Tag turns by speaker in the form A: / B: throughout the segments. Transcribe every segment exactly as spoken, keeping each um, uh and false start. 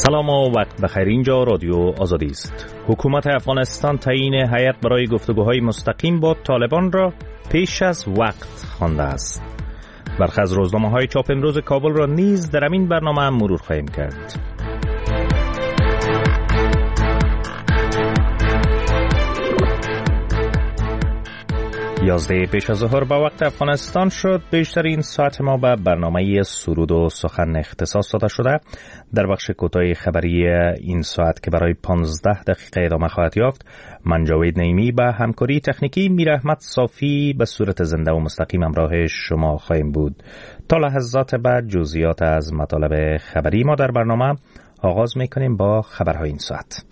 A: سلام و وقت بخیر. اینجا رادیو آزادی است. حکومت افغانستان تعیین هیئت برای گفتگوهای مستقیم با طالبان را پیش از وقت خوانده است. برخی از روزنامه‌های چاپ امروز کابل را نیز در این برنامه مرور خواهیم کرد. یازده پیش از ظهر با وقت افغانستان شد. بیشتر این ساعت ما به برنامه سرود و سخن اختصاص داده شده. در بخش کوتاه خبری این ساعت که برای پانزده دقیقه ادامه خواهد یافت، من جاوید نعیمی به همکاری تکنیکی میر احمد صافی به صورت زنده و مستقیم همراه شما خواهیم بود. تا لحظات بعد جزئیات از مطالب خبری ما در برنامه. آغاز میکنیم با خبرهای این ساعت.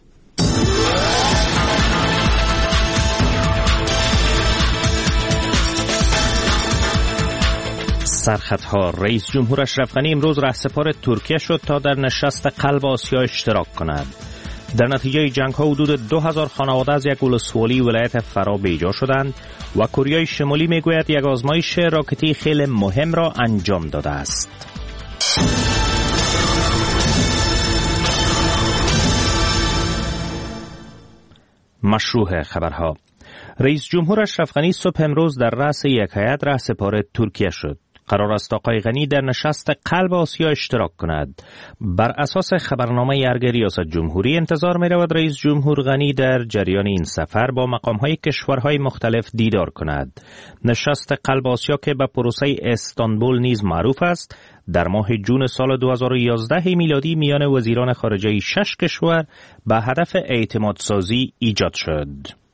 A: سرخطها: رئیس جمهور اشرف غنی امروز رهسپار ترکیه شد تا در نشست قلب آسیا اشتراک کند. در نتیجه جنگ ها حدود دو هزار خانواده از یک ولسوالی ولایت فرا بیجا شدند و کره شمالی میگوید یک آزمایش راکتی خیلی مهم را انجام داده است. مشروع خبرها: رئیس جمهور اشرف غنی صبح امروز در رأس یک هیئت رهسپار ترکیه شد. قرار است آقای غنی در نشست قلب آسیا اشتراک کند. بر اساس خبرنامه ارگ ریاست جمهوری انتظار می رود رئیس جمهور غنی در جریان این سفر با مقامهای کشورهای مختلف دیدار کند. نشست قلب آسیا که به پروسه استانبول نیز معروف است، در ماه جون سال دو هزار و یازده میلادی میان وزیران خارجه شش کشور به هدف اعتماد سازی ایجاد شد.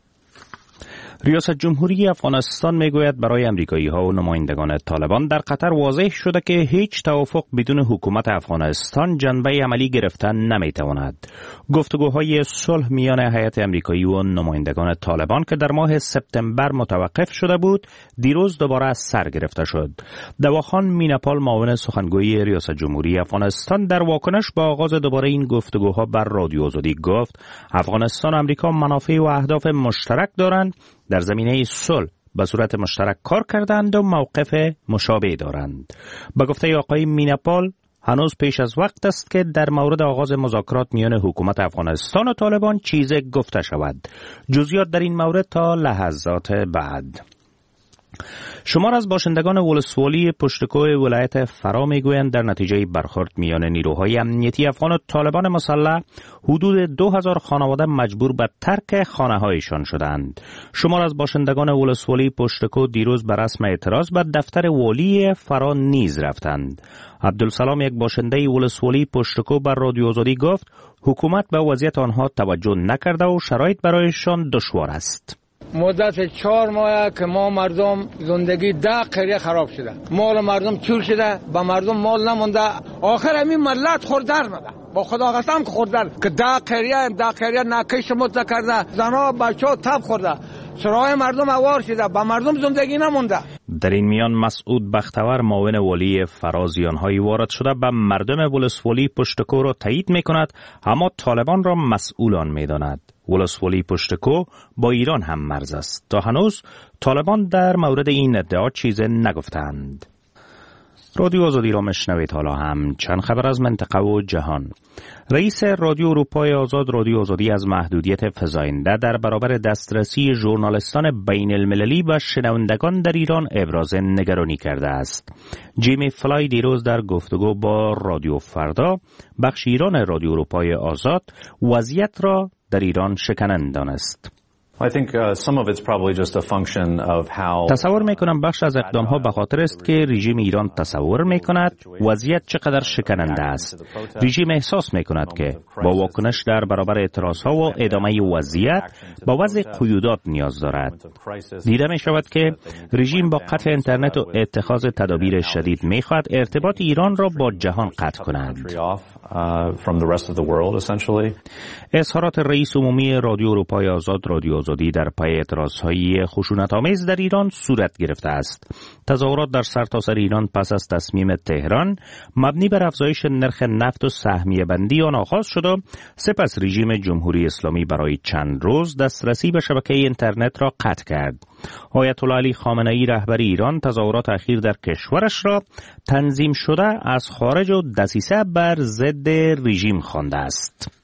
A: ریاست جمهوری افغانستان میگوید برای امریکایی ها و نمایندگان طالبان در قطر واضح شده که هیچ توافق بدون حکومت افغانستان جنبه عملی گرفتن نمیتواند. گفتگوهای صلح میان هیئت امریکایی و نمایندگان طالبان که در ماه سپتامبر متوقف شده بود، دیروز دوباره از سر گرفته شد. دواخان میناپال، معاون سخنگوی ریاست جمهوری افغانستان، در واکنش به آغاز دوباره این گفتگوها بر رادیو آزادی گفت افغانستان و امریکا منافع و اهداف مشترک دارند، در زمینه صلح به صورت مشترک کار کردند و موقف مشابه دارند. به گفته آقای میناپال، هنوز پیش از وقت است که در مورد آغاز مذاکرات میان حکومت افغانستان و طالبان چیزی گفته شود. جزئیات در این مورد تا لحظات بعد. شمار از باشندگان ولسوالی پشتکوه ولایت فرا میگویند در نتیجه برخورد میان نیروهای امنیتی افغان و طالبان مسلح حدود دو هزار خانواده مجبور به ترک خانه‌هایشان شدند. شمار از باشندگان ولسوالی پشتکو دیروز به رسم اعتراض به دفتر والی فرا نیز رفتند. عبدالسلام، یک باشنده ولسوالی پشتکو، بر رادیو آزادی گفت حکومت به وضعیت آنها توجه نکرده و شرایط برایشان دشوار است.
B: مدت چهار ماه که ما مردم زندگی ده قریه خراب شده، مال مردم چور شده، به مردم مال نمونده. آخر همین ملت خوردر مده، با خدا قسم که خوردر که ده قریه ده قریه نکش مت کرده، زنا بچا تب خورده، سرای مردم اوار شده، به مردم زندگی نمونده.
A: در این میان مسعود بختور، معاون والی فرا، زیان‌هایی وارد شده به مردم ولسوالی پشتکو را تایید می‌کند، اما طالبان را مسئولان می‌داند. ولسوالی پشتکو با ایران هم مرز است. تا هنوز طالبان در مورد این ادعا چیزی نگفتند. رادیو آزادی را مشنوید. حالا هم چند خبر از منطقه و جهان. رئیس رادیو اروپای آزاد، رادیو آزادی، از محدودیت فزاینده در برابر دسترسی ژورنالیستان بین المللی و شنوندگان در ایران ابراز نگرانی کرده است. جیمی فلای دیروز در گفتگو با رادیو فردا، بخش ایران رادیو اروپای آزاد، وضعیت را در ایران شکننده دانست.
C: I think uh, some of it's probably just a function of how
A: تصور میکنم بخش از اقدام ها به خاطر است که رژیم ایران تصور میکند وضعیت چقدر شکننده است. رژیم احساس میکند که با واکنش در برابر اعتراض ها و ادامه وضعیت با وضع قیودات نیاز دارد. دیده می شود که رژیم با قطع اینترنت و اتخاذ تدابیر شدید میخواهد ارتباط ایران را با جهان قطع کند. اظهارات رئیس عمومی رادیو اروپای آزاد، رادیو آزادی در پی اعتراضهای خشونت‌آمیز در ایران صورت گرفته است. تظاهرات در سرتاسر ایران پس از تصمیم تهران مبنی بر افزایش نرخ نفت و سهمیه بندی آن آغاز شد و سپس رژیم جمهوری اسلامی برای چند روز دسترسی به شبکه اینترنت را قطع کرد. آیت الله علی خامنه‌ای رهبر ایران تظاهرات اخیر در کشورش را تنظیم شده از خارج و دسیسه بر ضد رژیم خوانده است.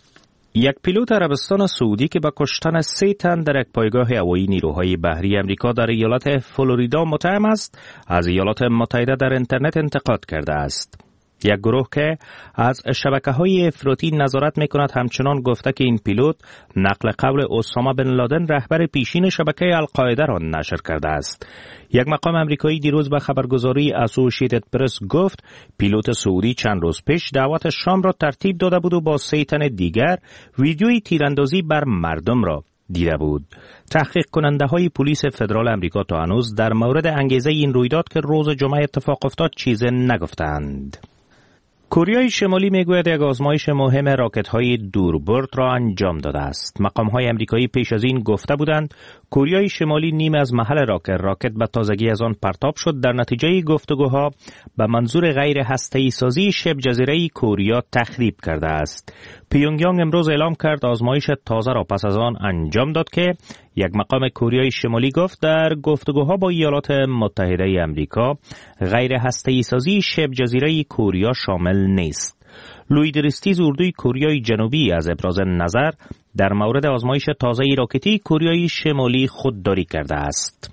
A: یک پیلوت عربستان سعودی که به کشتن سه تن در یک پایگاه هوایی نیروهای بحری امریکا در ایالت فلوریدا متهم است، از ایالات متحده در اینترنت انتقاد کرده است. یک گروه که از شبکه‌های افراطی نظارت می‌کند همچنان گفته که این پیلوت نقل قول اسامه بن لادن رهبر پیشین شبکه القاعده را نشر کرده است. یک مقام امریکایی دیروز به خبرگزاری اسوسییتد پرس گفت پیلوت سعودی چند روز پیش دعوت شام را ترتیب داده بود و با سه تن دیگر ویدیوی تیراندازی بر مردم را دیده بود. تحقیق کننده های پلیس فدرال امریکا تا هنوز در مورد انگیزه این رویداد که روز جمعه اتفاق افتاد چیزی نگفتند. کره شمالی میگوید یک آزمایش مهم راکت‌های دوربرد را انجام داده است. مقام‌های آمریکایی پیش از این گفته بودند کره شمالی نیم از محل راکت راکت به تازگی از آن پرتاب شد در نتیجه گفتگوها به منظور غیر هسته‌ای سازی شبه جزیره کره تخریب کرده است. پیونگیانگ امروز اعلام کرد آزمایش تازه را پس از آن انجام داد که یک مقام کره شمالی گفت در گفتگوها با ایالات متحده آمریکا غیر هسته‌ای سازی شبه جزیره کره شامل نیست. لوی دریستیز اردوی کره جنوبی از ابراز نظر در مورد آزمایش تازه راکتی کره شمالی خودداری کرده است.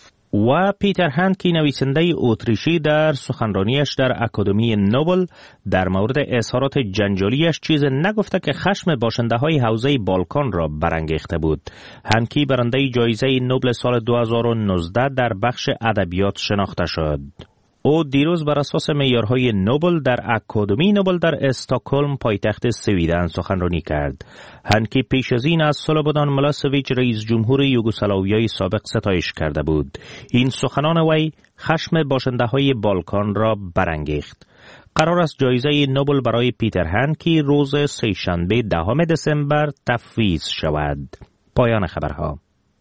A: و پیتر هندکی نویسنده اتریشی در سخنرانیش در اکادمی نوبل در مورد اظهارات جنجالیش چیز نگفته که خشم باشنده های حوزه بالکان را برانگیخته بود. هندکی برنده جایزه نوبل سال دو هزار و نوزده در بخش ادبیات شناخته شد. او دیروز بر اساس معیارهای نوبل در اکادمی نوبل در استکهلم پایتخت سویدن سخنرانی کرد. هندکی پیش از این از سلوبودان میلوسویچ رئیس جمهور یوگسلاویای سابق ستایش کرده بود. این سخنان وی خشم باشنده های بالکان را برانگیخت. قرار است جایزه نوبل برای پیتر هندکی روز سه‌شنبه دهم دسامبر تفویض شود. پایان خبرها.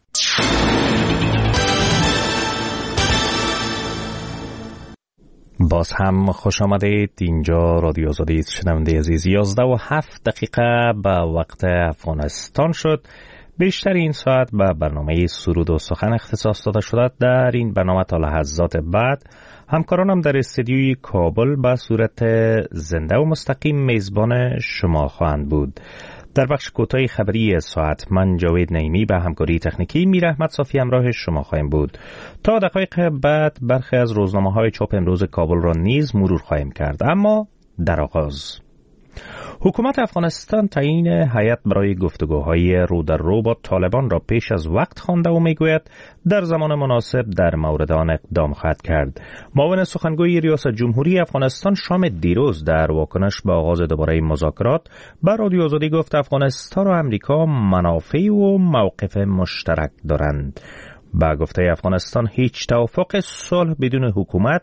A: باز هم خوش آمدید. اینجا رادیو آزادی است. شنونده عزیز، یازده و هفت دقیقه به وقت افغانستان شد. بیشتر این ساعت به برنامه سرود و سخن اختصاص داده شده. در این برنامه تا لحظات بعد همکارانم در استودیوی کابل به صورت زنده و مستقیم میزبان شما خواهند بود. در بخش کوتاه خبری ساعت من جاوید نعیمی به همکاری تکنیکی میر احمد صافی همراه شما خواهیم بود. تا دقایق بعد برخی از روزنامه‌های چاپ امروز کابل را نیز مرور خواهیم کرد. اما در آغاز حکومت افغانستان تعیین هیئت برای گفتگوهای رو در رو با طالبان را پیش از وقت خوانده و میگوید در زمان مناسب در مورد آن اقدام خواهد کرد. معاون سخنگوی ریاست جمهوری افغانستان شام دیروز در واکنش به آغاز دوباره مذاکرات به رادیو آزادی گفت افغانستان و امریکا منافع و موقف مشترک دارند. با گفته افغانستان هیچ توافق صلح بدون حکومت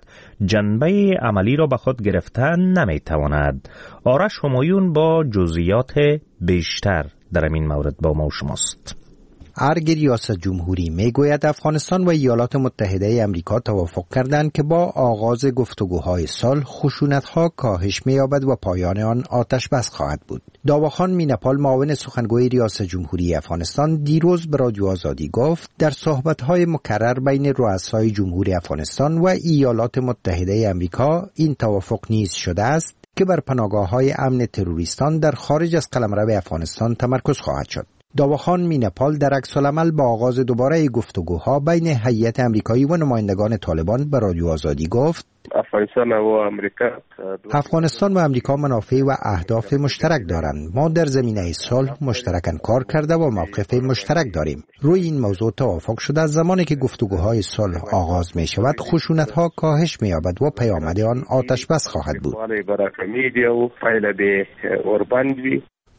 A: جنبه عملی را به خود گرفتن نمیتواند. آرش همایون با جزئیات بیشتر در این مورد با ما و شماست.
D: ارگ ریاست جمهوری میگوید افغانستان و ایالات متحده آمریکا توافق کردند که با آغاز گفتگوهای صلح خشونت‌ها کاهش می‌یابد و پایان آن آتش بس خواهد بود. داواخان مینپال معاون سخنگوی ریاست جمهوری افغانستان دیروز به رادیو آزادی گفت در صحبت‌های مکرر بین رؤسای جمهوری افغانستان و ایالات متحده آمریکا این توافق نیز شده است که بر پناهگاه‌های امن تروریستان در خارج از قلمرو افغانستان تمرکز خواهد شد. داواخان مینپال در عکس‌العمل با آغاز دوباره گفتگوها بین هیئت آمریکایی و نمایندگان طالبان به رادیو آزادی گفت
E: افغانستان و آمریکا
D: افغانستان و آمریکا منافع و اهداف مشترک دارند. ما در زمینه صلح مشترکاً کار کرده و موقف مشترک داریم. روی این موضوع توافق شده از زمانی که گفتگوهای صلح آغاز می شود خشونت‌ها کاهش می یابد و پیامد آن آتش بس خواهد بود.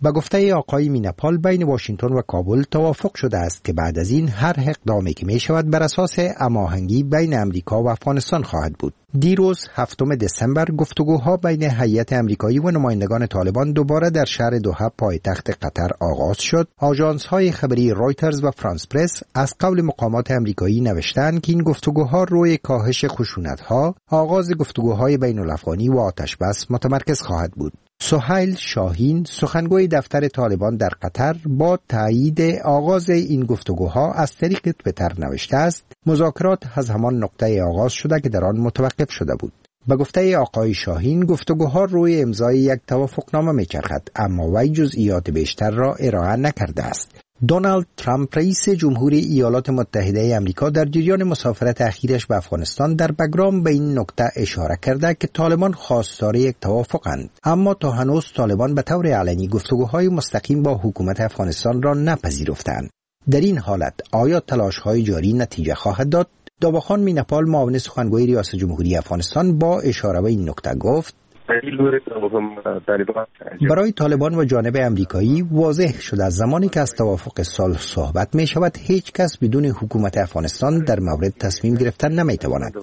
D: به گفته آقای میناپال بین واشنگتن و کابل توافق شده است که بعد از این هر اقدامی که می شود بر اساس هماهنگی بین امریکا و افغانستان خواهد بود. دیروز هفتم دسامبر گفتگوها بین هیئت امریکایی و نمایندگان طالبان دوباره در شهر دوحه پایتخت قطر آغاز شد. آژانس‌های خبری رویترز و فرانس پرس از قول مقامات امریکایی نوشتند که این گفتگوها روی کاهش خشونت‌ها، آغاز گفتگوهای بین‌الافغانی و آتش‌بس متمرکز خواهد بود. سهیل شاهین سخنگوی دفتر طالبان در قطر با تایید آغاز این گفتگوها از طریق توییتر نوشته است: مذاکرات از همان نقطه آغاز شده که در آن متوقف شده بود. به گفته آقای شاهین گفتگوها روی امضای یک توافقنامه می‌چرخد، اما وی جزئیات بیشتر را ارائه نکرده است. دونالد ترامپ رئیس جمهوری ایالات متحده آمریکا در جریان مسافرت اخیرش به افغانستان در بگرام به این نکته اشاره کرده که طالبان خواستار یک توافقند، اما تا هنوز طالبان به طور علنی گفتگوهای مستقیم با حکومت افغانستان را نپذیرفتند. در این حالت آیا تلاش‌های جاری نتیجه خواهد داد؟ داوخان میناپال معاون سخنگوی ریاست جمهوری افغانستان با اشاره به این نکته گفت: برای طالبان و جانب امریکایی واضح شد از زمانی که از توافق صلح صحبت می شود هیچ کس بدون حکومت افغانستان در مورد تصمیم گرفتن نمی تواند.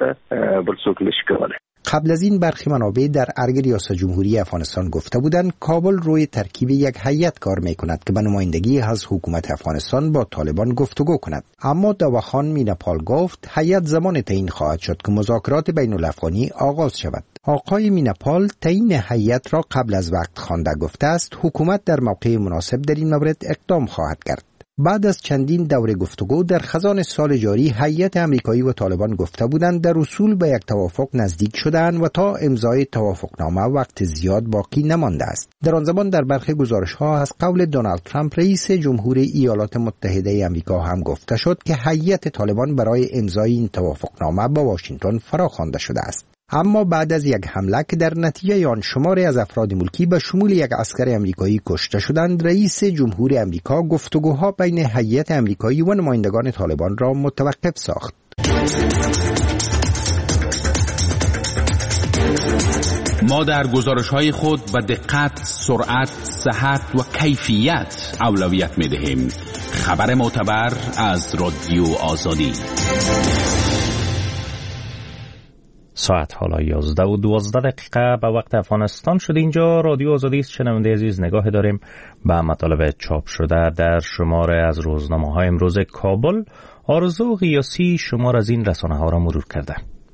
D: قبل از این برخی منابع در ارگ ریاست جمهوری افغانستان گفته بودند کابل روی ترکیب یک هیئت کار می کند که به نمایندگی از حکومت افغانستان با طالبان گفتگو کند. اما داوخان میناپال گفت هیئت زمان تعیین خواهد شد که مذاکرات بین الافغانی آغاز شود. آقای میناپال تعیین هیئت را قبل از وقت خوانده گفته است حکومت در موقع مناسب در این مورد اقدام خواهد کرد. بعد از چندین دوره گفتگو در خزان سال جاری هیئت امریکایی و طالبان گفته بودند در اصول به یک توافق نزدیک شدند و تا امضای توافقنامه وقت زیاد باقی نمانده است. در آن زمان در برخی گزارش‌ها از قول دونالد ترامپ رئیس جمهوری ایالات متحده آمریکا هم گفته شد که هیئت طالبان برای امضای این توافقنامه با واشنگتن فراخوانده شده است. اما بعد از یک حمله که در نتیجه آن شماری از افراد ملکی به شمول یک عسکر امریکایی کشته شدند، رئیس جمهوری امریکا گفتگوها بین هیئت امریکایی و نمایندگان طالبان را متوقف ساخت.
F: ما در گزارش‌های خود به دقت، سرعت، صحت و کیفیت اولویت می‌دهیم. خبر معتبر از رادیو آزادی.
A: ساعت حالا یازده و دوازده دقیقه به وقت افغانستان شد. اینجا رادیو آزادی است. شنونده عزیز نگاه داریم به مطالب چاپ شده در شماره از روزنامه‌های امروز کابل. آرزو قیاسی شمار از این رسانه‌ها را مرور کرده.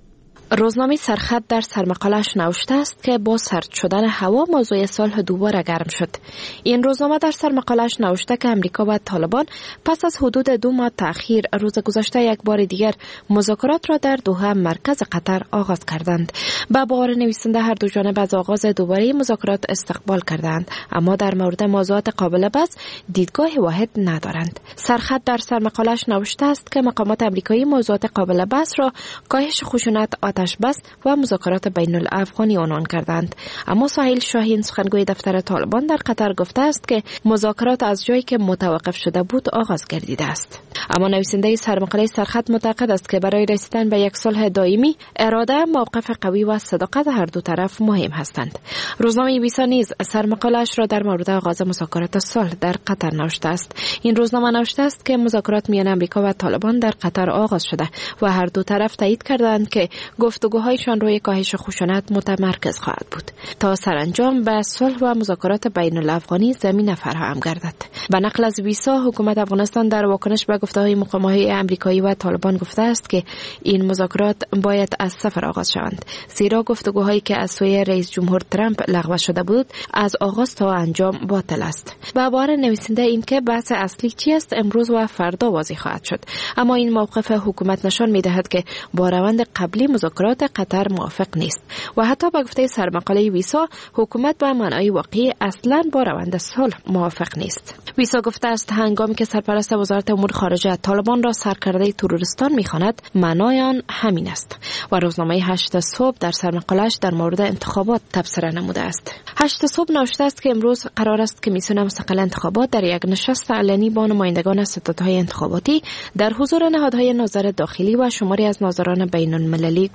G: روزنامه سرخط در سرمقاله‌اش نوشته است که با سرد شدن هوا موضوع صلح دوباره گرم شد. این روزنامه در سرمقاله‌اش نوشته که امریکا و طالبان پس از حدود دو ماه تأخیر روز گذشته یک بار دیگر مذاکرات را در دوحه مرکز قطر آغاز کردند. با باور نویسنده هر دو جانب از آغاز دوباره مذاکرات استقبال کردند، اما در مورد موضوعات قابل بحث دیدگاه واحد ندارند. سرخط در سرمقاله‌اش نوشته است که مقامات امریکایی موضوعات قابل بحث را کاهش خشونت، آتش بس و مذاکرات بین الافغانی عنوان کردند. اما سهیل شاهین سخنگوی دفتر طالبان در قطر گفته است که مذاکرات از جایی که متوقف شده بود آغاز گردیده است. اما نویسنده سرمقاله سرخط معتقد است که برای رسیدن به یک صلح دائمی اراده، موقف قوی و صداقت هر دو طرف مهم هستند. روزنامه ویسا نیز سرمقاله‌اش را در مورد آغاز مذاکرات صلح در قطر نوشته است. این روزنامه نوشته است که مذاکرات میان امریکا و طالبان در قطر آغاز شده و هر دو طرف تایید کردند که گفتگوهایشان روی کاهش خشونت متمرکز خواهد بود تا سرانجام به صلح و مذاکرات بین الافغانی زمینه فراهم گردد. به نقل از ویسا، حکومت افغانستان در واکنش به گفته‌های مقام‌های امریکایی و طالبان گفته است که این مذاکرات باید از صفر آغاز شوند، زیرا گفتگوهایی که از سوی رئیس جمهور ترامپ لغو شده بود از آغاز تا انجام باطل است. به باور نویسنده این که بحث اصلی چی است امروز و فردا واضح خواهد شد، اما این موقف حکومت نشان می‌دهد که با روند قبلی مذاکرات قطر موافق نیست و حتی به گفته سرمقاله ویسا حکومت به معنای واقعی اصلاً با روند صلح موافق نیست. ویسا گفته است هنگامی که سرپرست وزارت امور خارجه طالبان را سرکرده تروریستان می‌خواند، معنای آن همین است. و روزنامه هشت صبح در سرمقاله‌اش در مورد انتخابات تبصره نموده است. هشت صبح نوشته است که امروز قرار است کمیسیون مستقل انتخابات در یک نشست علنی با نمایندگان ستادهای انتخاباتی در حضور نهادهای نظارت داخلی و شماری از ناظران بین‌المللی گفت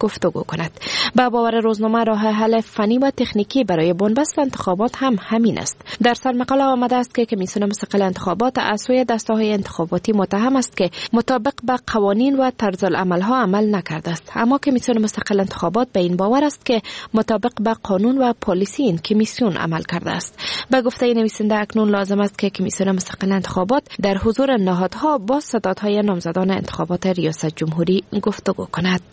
G: گفتگو کند. با باور روزنامه راه حل فنی و تکنیکی برای بنبست انتخابات هم همین است. در سرمقاله آمده است که کمیسیون مستقل انتخابات از سوی دسته‌های انتخاباتی متهم است که مطابق به قوانین و طرز العمل‌ها عمل نکرده است، اما کمیسیون مستقل انتخابات به این باور است که مطابق به قانون و پالیسی این کمیسیون عمل کرده است. به گفته نویسنده اکنون لازم است که کمیسیون مستقل انتخابات در حضور نهادها با ستادهای نامزدان انتخابات ریاست جمهوری گفتگو کند.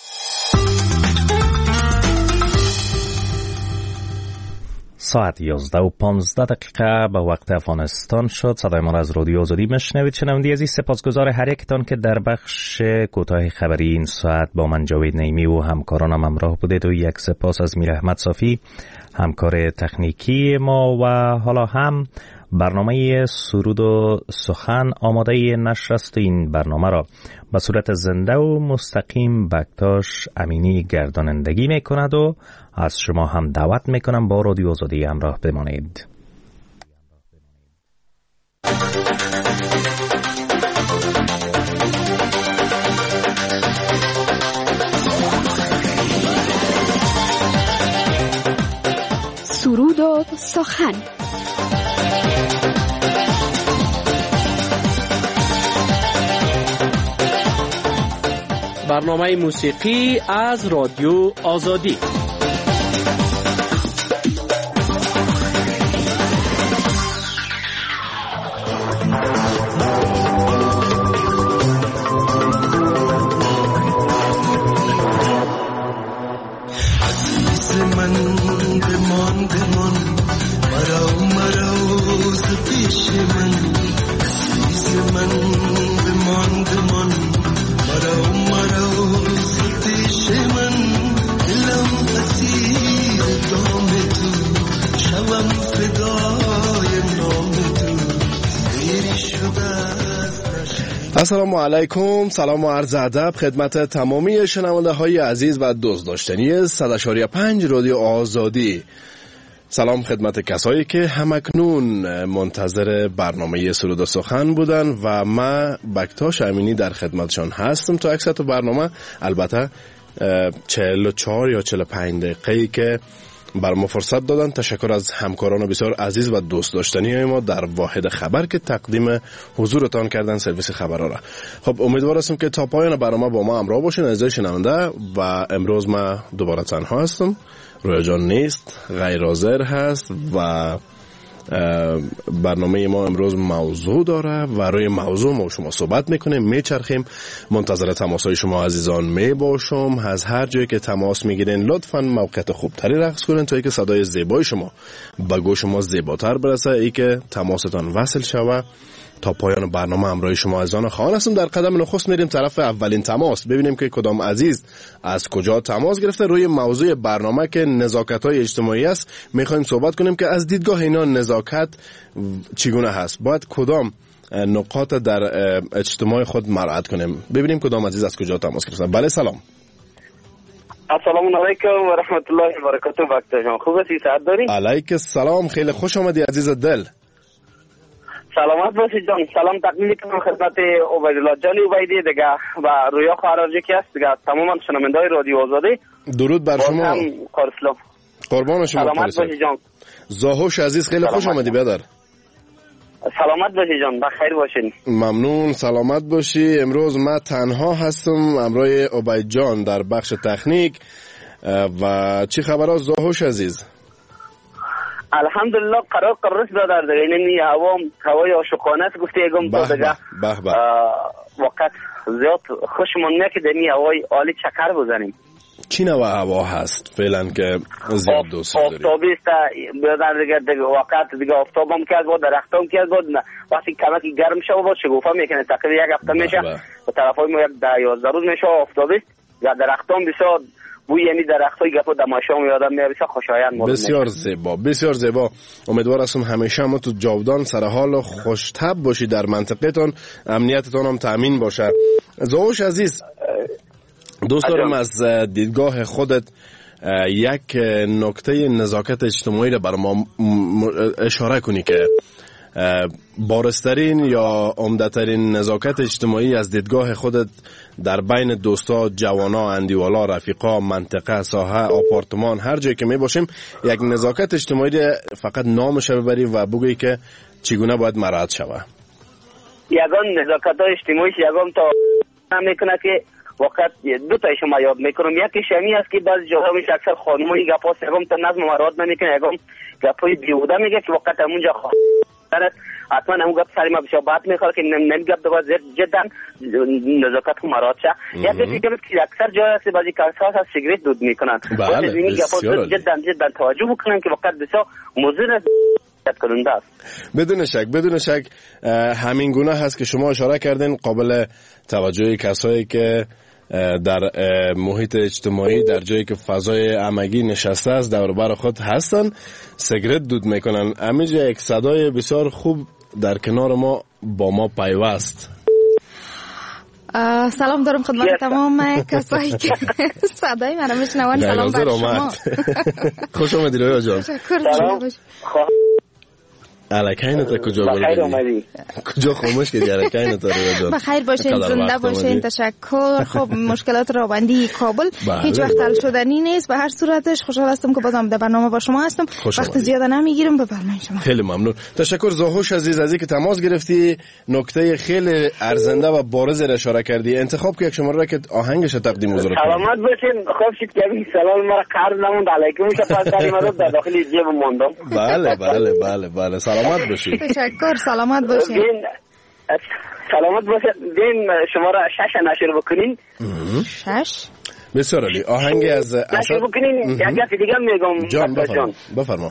A: ساعت یازده و پانزده دقیقه به وقت افغانستان شد. صدای ما را از رادیو آزادی میشنوید. شنونده عزیز، سپاسگزار هر یکتان که در بخش کوتاه خبری این ساعت با من جاوید نعیمی و همکارانم همراه بودید و یک سپاس از میر احمد صافی همکار تکنیکی ما. و حالا هم برنامه سرود و سخن آماده نشر است. این برنامه را به صورت زنده و مستقیم بکتاش امینی گردانندگی میکند و از شما هم دعوت میکنم با رادیو آزادی همراه بمانید.
H: سرود و سخن.
I: برنامه موسیقی از رادیو آزادی.
J: السلام علیکم، سلام و عرض ادب خدمت تمامی شنونده های عزیز و دوست داشتنی صد و چهار و پنج رادیو آزادی. سلام خدمت کسایی که همکنون منتظر برنامه سرود و سخن بودن و من بکتاش امینی در خدمتشان هستم تا اکثر برنامه، البته چهل و چهار یا چهل و پنج دقیقه‌ای که بر ما فرصت دادن. تشکر از همکاران بسیار عزیز و دوست داشتنی ما در واحد خبر که تقدیم حضورتان کردن، سرویس خبرها را. خب امیدوار هستم که تا پایان برنامه با ما همراه باشین عزیزای شنونده. و امروز ما دوباره تنها هستم، رویا جان نیست، غیر حاضر هست و برنامه ما امروز موضوع داره و روی موضوع ما شما صحبت میکنیم، میچرخیم. منتظر تماسای شما عزیزان میباشم. از هر جایی که تماس میگیرین لطفاً موقعیت خوبتری رقص کنین تا اینکه صدای زیبای شما به گوش ما زیباتر برسه، ای که تماستان وصل شوه. تا پایان برنامه همراه شما عزیزان خواهان هستم. در قدم نخست میریم طرف اولین تماس، ببینیم که کدام عزیز از کجا تماس گرفته. روی موضوع برنامه که نزاکت‌های اجتماعی است میخوایم صحبت کنیم که از دیدگاه اینا نزاکت چگونه هست، باید کدام نقاط در اجتماع خود مراعات کنیم. ببینیم کدام عزیز از کجا تماس گرفته. بله سلام.
K: السلام علیکم و رحمت الله و برکاته. وقت جان خوب هستی؟ سعادت داری؟
J: علیک السلام، خیلی خوش آمدی عزیز دل.
K: سلامت باشید جان. سلام تقدیم میکنم خدمت عبیدالله جان عبیدی دیگه و رویا خواهرجی که است دیگه، تماما شنونده‌های رادیو آزادی.
J: درود بر شما.
K: کارسلام.
J: قربان شما.
K: سلامت باشید جان.
J: زاهوش عزیز خیلی خوش آمدی برادر.
K: سلامت باشی جان، بخیر باشین.
J: ممنون، سلامت باشی. امروز من تنها هستم همراه عبید جان در بخش تکنیک. و چی خبرها زاهوش عزیز؟
K: الحمدلله قرار قرارش دادر دیگه، اینمی هوا هوای عاشقانه است گفته یگم تو دیگه.
J: به به.
K: وقت زیاد خوشمون میاد که دمی هوای عالی چکر بزنیم.
J: چی نوع هوا هست فعلا که زیاد دوست داری؟
K: آفتابی است بیادر دیگه دیگه وقت دیگه آفتاب هم که از بود، درخت هم که از بود. وقتی کمکی گرم شد بود شگوفه میکنه، تقریبا یک هفته میشه به طرف های ما یک ده یازده روز میشه آفتابی یا درخت هم بسیار بوی یعنی درخت های گپ و دماشام یادم میاد، بسیار خوشایند.
J: بسیار زیبا، بسیار زیبا. امیدوار هستم همیشه ما تو جاودان سر حال و خوش‌طبع باشی، در منطقه‌تان امنیتتان هم تامین باشه. زاهوش عزیز، دوست دارم از دیدگاه خودت یک نکته نزاکت اجتماعی رو بر ما اشاره کنی که بارزترین یا عمده‌ترین نزاکت اجتماعی از دیدگاه خودت در بین دوستا، جوانا، اندیوالا، رفیقا، منطقه، ساحه، آپارتمان، هر جایی که می باشیم یک نزاکت اجتماعی فقط نامش ببری و بگویی که چگونه باید مراعات شود؟
K: یگان نزاکت اجتماعی یگان تا میکنه که وقت دو تا شما یاد میکنم. یکیش همی است که بعضی جاها میشه اکثر خانم‌ها این گپا سوم تا نظم مراعات نمیکنه، یگان گپای بیهوده میگه که وقت همونجا خواهد حتما همون گپ سری ما بشه بعد میخواد که نمی گپ دوباره جدا نزاکت کو مراعات شه. یکی دیگه که اکثر جاها است بعضی کسا هست سیگریت دود میکنن.
J: بله
K: این گپا جدا جدا توجه بکنن که وقت بسیار مضر است.
J: بدون شک بدون شک همین گونه هست که شما اشاره کردین. قابل توجه کسایی که در محیط اجتماعی در جایی که فضای عمگی نشسته است دور بر خود هستن سیگرت دود میکنن. همینجا یک صدای بسیار خوب در کنار ما با ما پیوست.
L: سلام دارم خدمت تمام کسایی که صدای منو میشنون. سلام بر شما.
J: خوش آمدید رویا جان.
K: سلام.
J: الکین تا کجا بردی؟ کجا خاموش کردی الکین تا رویا جان؟
L: بخیر باشین، زنده باشین. تشکر. خب مشکلات رابندی کابل هیچ وقت حل شدنی نیست. به هر صورتش خوشحال هستم که بازم در برنامه با شما هستم. وقت زیاد نمیگیرم. بفرمایید شما.
J: خیلی ممنون. تشکر زاهوش عزیز از اینکه تماس گرفتی. نکته خیلی ارزنده و بارز را اشاره کردی. انتخاب که یک شماره را که آهنگش تقدیم حضور کنم.
K: سلامت باشین. خوب شد که این سلام ما قرض نموند علیکم که پس کلمه رو در داخل جیب موندم.
J: بله بله بله بله. سلامت باشید.
L: تشکر. سلامت باشید.
K: سلامت باشید. بین شما را شش نشر بکنین.
L: شش.
J: بسیار عالی. آهنگ از
K: نشر بکنین. یک دفعه دیگه میگم.
J: جان بفرما. بفرما.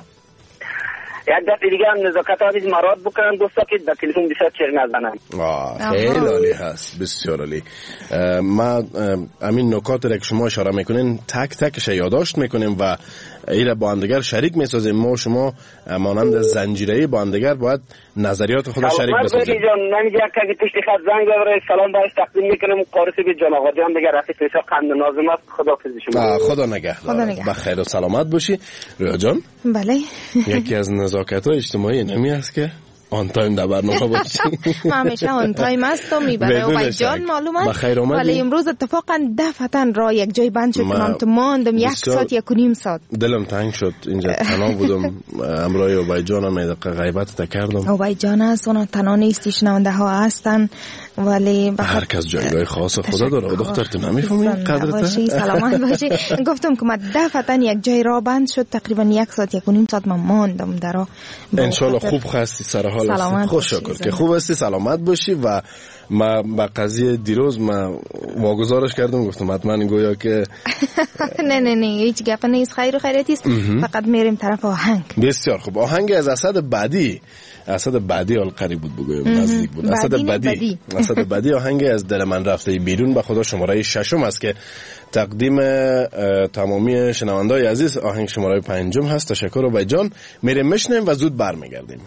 K: یک دفعه دیگه هم نزاکت ها نیز مراد بکنن دوستا که در تلفن بسیار چر نزنن.
J: آه خیلی عالی هست. بسیار عالی. ما همین نکات را که شما اشاره میکنین تک تکش یادداشت میکنیم و ایره با همدیگر شریک میسازیم. ما و شما مانند زنجیره‌ای با همدیگر باید نظریات خود شریک بسازیم.
K: جان نمیگه که پشت خط زنگ ببره سلام برش تقدیم میکنم. قارسی به جان آقا جان دیگه رفیق بسیار قند نازم است. خداحافظ شما.
J: خدا نگهدار. بخیر و سلامت باشی. رویا جان.
L: بله.
J: یکی از نزاکت‌های اجتماعی نمی است که آن تایم در برنامه باشی.
L: ما همیشه آن تایم هستم. میبره و جان معلومات. ولی امروز اتفاقا دفعتاً را یک جای بند شد که من تو ماندم یک ساعت یک و نیم ساعت.
J: دلم تنگ شد اینجا تنها بودم. امروی اوبای جانم یه دقیقه غیبت تکردم.
L: اوبای جان هست اونا تنها نیستی شنونده ها هستن ولی
J: هر کس جایگاه خاص خدا داره. و دختر تو نمیفهمی قدرته.
L: سلامت باشی. گفتم که من دفعتاً یک جای را بند شد تقریبا یک ساعت یک و نیم ساعت من ماندم درا.
J: انشالله خوب هستی سر حال هستی. خوش شکر که خوب هستی سلامت باشی. و ما با قضیه دیروز ما واگذارش کردم گفتم حتما گویا که
L: نه نه نه هیچ گپ نیست. خیر و خیریت است. فقط میریم طرف آهنگ.
J: بسیار خوب. آهنگ از اسد بعدی. اسد بعدی آل قریب بود بگویم نزدیک بود. اسد بعدی اسد بعدی آهنگ از دل من رفته بیرون به خدا شماره ششم است که تقدیم تمامی شنوندای عزیز. آهنگ شماره پنجم هست. تشکر و جان. میریم میشنیم و زود برمیگردیم.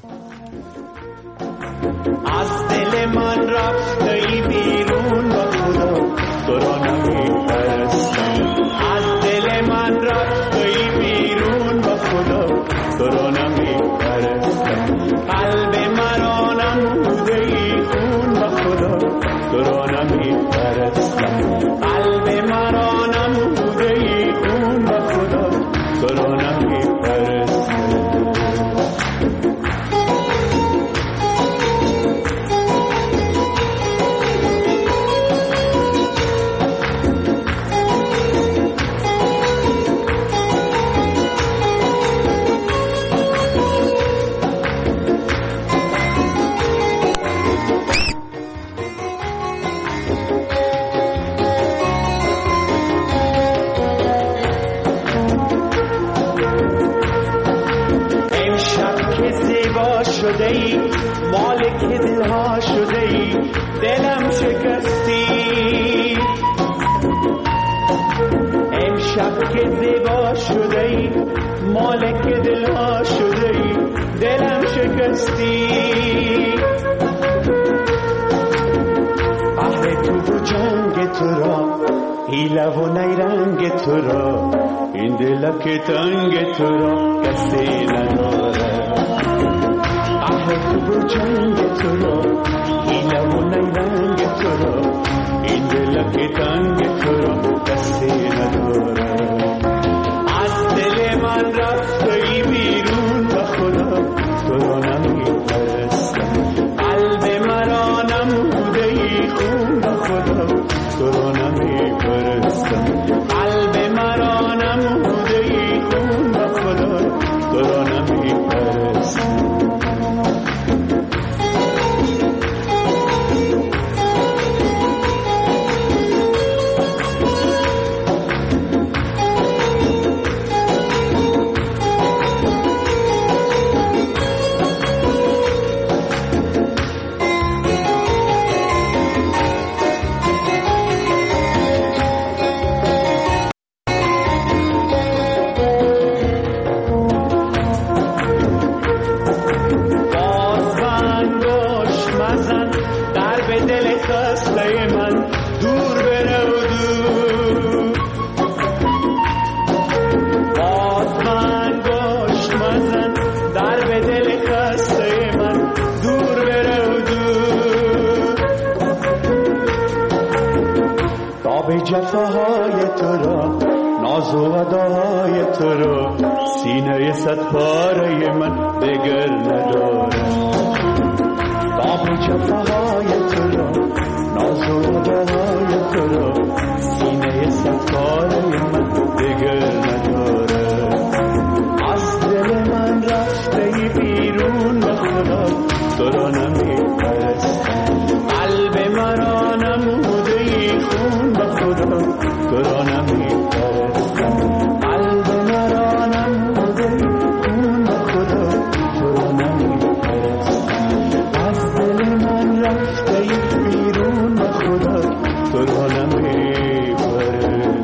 M: از دل من رفته بیرون با خدا تو را نمی‌پرستم. از دل من رفته بیرون با خدا تو را نمی‌پرستم. قلب مرا نموده ای خون با خدا تو را نمی‌پرستم. قلب مرا نموده ای خون با خدا تو را نمی‌پرستم. شده ای مالک دلها شده ای دلم شکستی. امشب که زیبا شده ای مالک دلها شده ای دلم شکستی. قهر تو و جنگ تو را حیله و نیرنگ تو را این دلک تنگ تو را کسی نداره. قهر تو و جنگ تو را این لب و نیرنگ تو را این دلک تنگ تو را دستی نداره از دل من رفتی بیرون و خدا تو را نمیپرستم قلب مرا نموده ای خون و خدا تو را نمیپرستم قلب مرا نموده ای خون و خدا تو را نمیپرستم جفاهای تو را ناز و وداهای تو را سینه صد پاره من دگر نداره تاب جفاهای تو را ناز و وداهای تو را سینه صد پاره من دگر نداره از دل من رفته بیرون و خدا تو را نمیپرستم قلب مرا نموده ای خون و خدا تو را نمیپرستم قلب مرا نموده ای خون و خدا تو را نمیپرستم از دل من رفته ای بیرون و خدا تو را نمیپرستم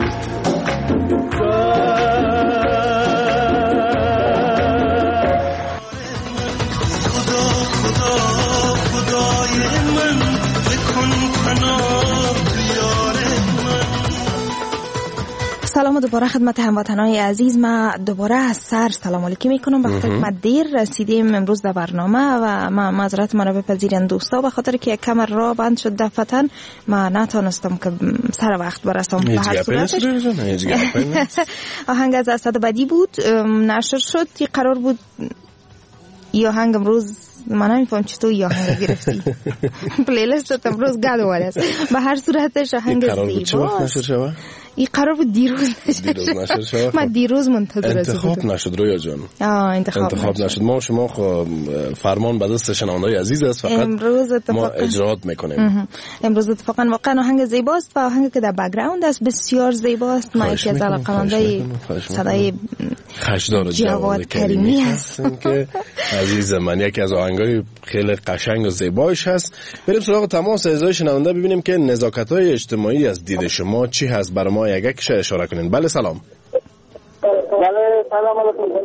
L: سلام دوباره خدمت هموطنان عزیز. ما دوباره از سر سلام علیکی میکنم. به خاطر ما دیر رسیدیم امروز در برنامه و ما معذرت منو بپذیرین دوستا، به خاطر که یک کم راه بند شد دفتن ما نتونستم که سر وقت برسم. به هر صورتش آهنگ از اسد بدی بود نشر شد. این قرار بود یا آهنگ امروز من نمیفهم چطور یا آهنگ گرفتی پلیلیست امروز گدو است. به هر صورتش آهنگ زیباست. این قرار بود دیروز نشد شد. من دیروز منتظر
J: انتخاب نشد رویا جان.
L: انتخاب,
J: انتخاب نشد. ما شما خب فرمان به دست شنوندگان عزیز است، فقط
L: امروز
J: ما اجرات میکنیم.
L: امروز اتفاقا واقعا آهنگ زیباست و آهنگی که در بک‌گراند است بسیار زیباست. من یکی از علاقه‌مندای صدای
J: خشدار
L: جواد کریمی
J: هستم که عزیز من یکی از آهنگای خیلی قشنگ و زیبایش هست. بریم سراغ تماس اعضای شنونده ببینیم که نزاکت‌های اجتماعی از دید شما چی هست. برای ما یک یک اشاره کنین. بله سلام.
N: بله سلام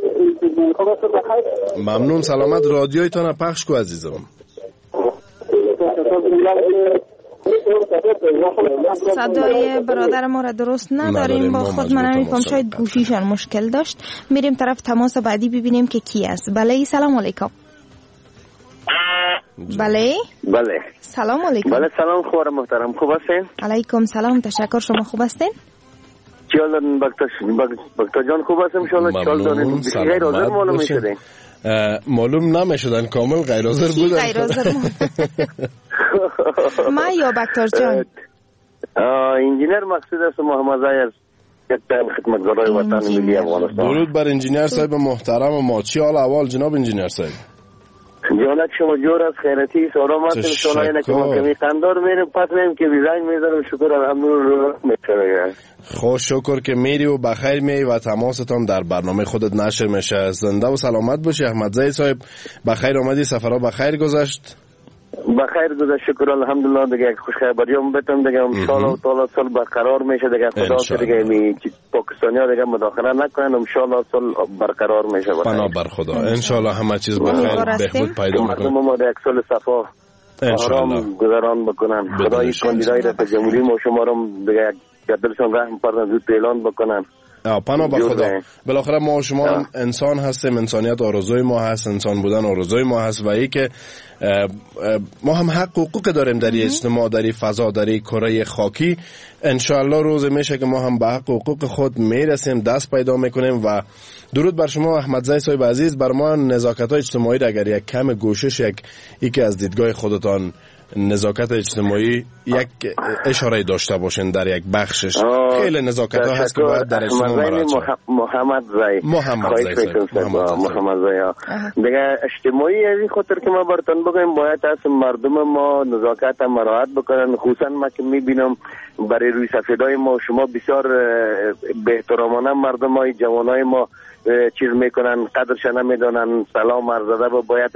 N: علیکم.
J: ممنون. سلامت. رادیویتون پخش کو عزیزم.
L: صدای برادر ما را درست نداریم با خود. من نمیفهم شاید گوشیشان مشکل داشت. میریم طرف تماس بعدی ببینیم که کی است. بله سلام علیکم. بله
K: بله
L: سلام علیکم.
K: بله سلام خور محترم، خوب هستین؟
L: علیکم سلام، تشکر. شما خوب هستین؟
K: چالان بکتا جان خوب هستم انشاءالله. چال دارین غیر حاضر معلوم میشدین؟
J: معلوم نمیشدن کامل غیر حاضر بودن.
L: غیر حاضر ما یا بکتار جان؟
K: انجینیر مقصود است محمد عیاض، یک خدمتگارای وطن ملی افغانستان.
J: درود بر انجینیر صاحب محترم و ما. چی حال احوال جناب انجینیر صاحب؟
K: جانت شما جور از خیرتی سلام هستم انشاءالله. اینه که ما کمی خندار میریم پس میریم که بیزنگ میزنم. شکر الحمدلله میتره.
J: خوش شکر که میری و بخیر می و تماستان در برنامه خودت نشر میشه. زنده و سلامت باشی. احمد زئی صاحب بخیر آمدی، سفرها بخیر گذشت؟
K: بخیر گذشت شکر الحمدلله. دیگه خوش خبریام بتم دیگه ان شاء الله تعالی سال برقرار میشه دیگه. خدا که دیگه می پاکستانیا دیگه مداخله نکنن ان شاء الله سال برقرار میشه.
J: بنا بر خدا ان شاء الله همه چیز بخیر بهبود پیدا میکنه.
K: ما یک سال صفا آرام گذران بکنن. خدای کاندیدای رئیس جمهوری ما شما رو دیگه گردلشون رحم فرزند زود اعلان بکنن.
J: پناه به خدا. بالاخره ما و شما آه. انسان هستیم، انسانیت آرزوی ما هست، انسان بودن آرزوی ما هست و ای که ما هم حق و حقوق داریم در اجتماع، در فضا، در کره خاکی. انشاءالله روز میشه که ما هم به حق و حقوق خود میرسیم، دست پیدا میکنیم. و درود بر شما احمدزی صاحب عزیز. بر ما نزاکت اجتماعی را اگر یک کم گوشش یک ای که از دیدگاه خودتان نزاکت اجتماعی یک اشاره داشته باشین در یک بخشش. خیلی نزاکت ها هست که باید در اجتماع مراجعه.
K: محمد زی
J: محمد زی
K: محمد زی دیگه اجتماعی از این خاطر که ما براتون بگم باید از مردم ما نزاکت مراعات بکنن. خصوصا ما که میبینم برای روی سفیدای ما شما بسیار به احترامانه مردم های جوانای ما چیز میکنن، قدرش نمیدونن، سلام عرض ادب و باید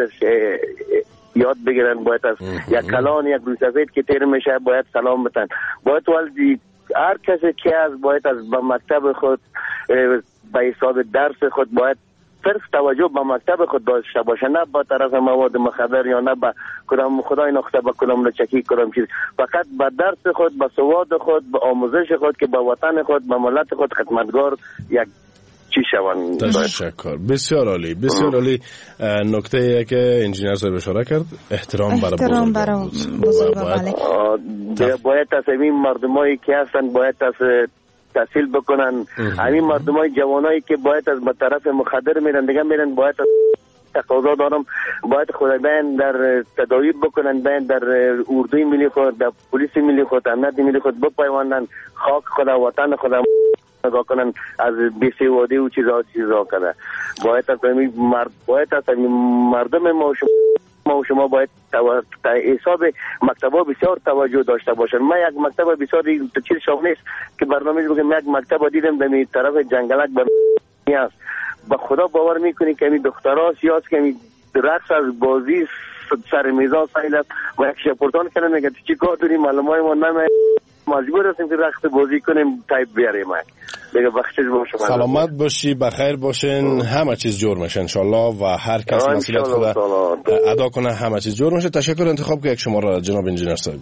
K: یاد بگیرن. باید از یک کلان یک روی سفید که تیر میشه باید سلام بتن. باید والدی هر کسی که از باید از به مکتب خود به حساب درس خود باید صرف توجه به مکتب خود داشته باشه، نه با طرف مواد مخدر یا نه به کدام خدای نخسته به کدام لچکی کدام چیز. فقط به درس خود، به سواد خود، به آموزش خود که به وطن خود، به ملت خود خدمتگار یک چی شوند.
J: تشکر. بسیار عالی، بسیار عالی. نکته ای که انجینیر صاحب اشاره کرد احترام برای
L: احترام برای بزرگوار.
K: باید از این مردمایی که هستن باید از تحصیل بکنن. همین مردمای جوانایی که باید از به طرف مخدر میرن دیگه میرن باید تقاضا دارم باید خود بین در تداوی بکنن، بین در اردوی ملی خود، در پلیس ملی خود، امنیت ملی خود بپیوندن، خاک خود، وطن خود نگاه کنن، از بی‌سوادی و چیزا چیزا کنه. باید از این مرد باید از این مردم ما شما ما و شما باید تا حساب مکتبا بسیار توجه داشته باشن. ما یک مکتب بسیار چیز شامل نیست که برنامه بگم یک مکتب دیدم در می طرف جنگلک بر است. با خدا باور میکنی که این دخترها سیاس که این رقص از بازی سر میزان سایلت و یک شپورتان کنه میگه چی کار داری معلومای ما نمی مجبور هستیم که رقص بازی کنیم تایپ بیاریم. دیگه بخشش باشه.
J: سلامت باشی، بخیر باشین، همه چیز جور میشه انشالله و هر کس مسئولیت خود ادا کنه همه چیز جور میشه. تشکر. انتخاب که یک شماره جناب انجینیر صاحب.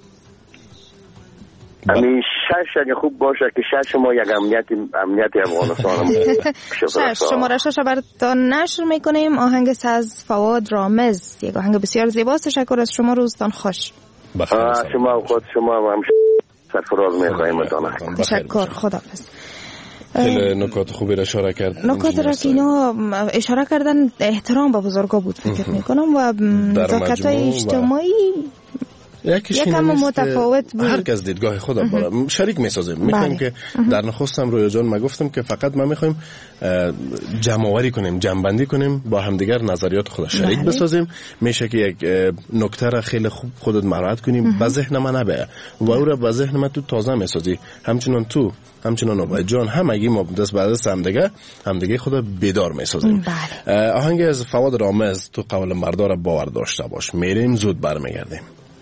K: همین شش اگه خوب باشه که شش ما یک امنیتی امنیتی افغانستان
L: شش شماره شش براتون نشر میکنیم. آهنگ ساز فواد رامز، یک آهنگ بسیار زیباست. تشکر از شما، روزتان خوش.
K: بخیر. شما خود شما هم سرفراز میخوایم اتانه.
L: تشکر. خداحافظ.
J: خیلی نکات خوبی را اشاره کرد.
L: نکات را که اینا اشاره کردن احترام به بزرگا بود فکر میکنم و نزاکت‌های اجتماعی یکم متفاوت بود.
J: هر کس دیدگاه خود داره. شریک میسازیم. میخوایم که در نخستم رویا جان ما گفتم که فقط ما میخوایم جمع آوری کنیم، جمع بندی کنیم، با همدیگر نظریات خود شریک بله. بسازیم. میشه که یک نکته را خیلی خوب خودت مراعات کنیم، به ذهن من نبه و او را به ذهن من تو تازه میسازی. همچنان تو همچنان عبید جان همگی ما دست بعد دست همدیگه همدیگه خود بیدار میسازیم. بله. آهنگ از فواد رامز تو قول مردا را باور داشته باش. میریم زود برمیگردیم.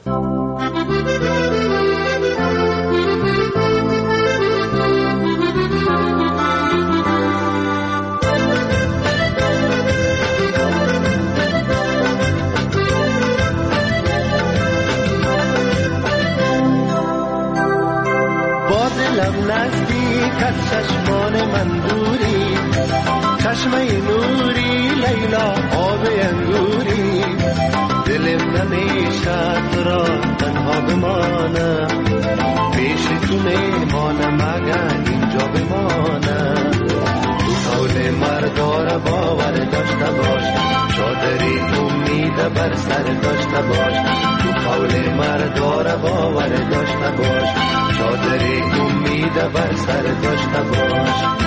M: دلم نزدیک از چشمان من دوری، چشمه نوری لیلا آب انگوری، دلم نمیشه تو را تنها بمانم، پیش تو میمانم اگر اینجا بمانم. تو قول مردار باور داشته باش، چادری امید بر سر داشته باش. تو قول مردار باور داشته باش، چادری امید بر سر داشته باش.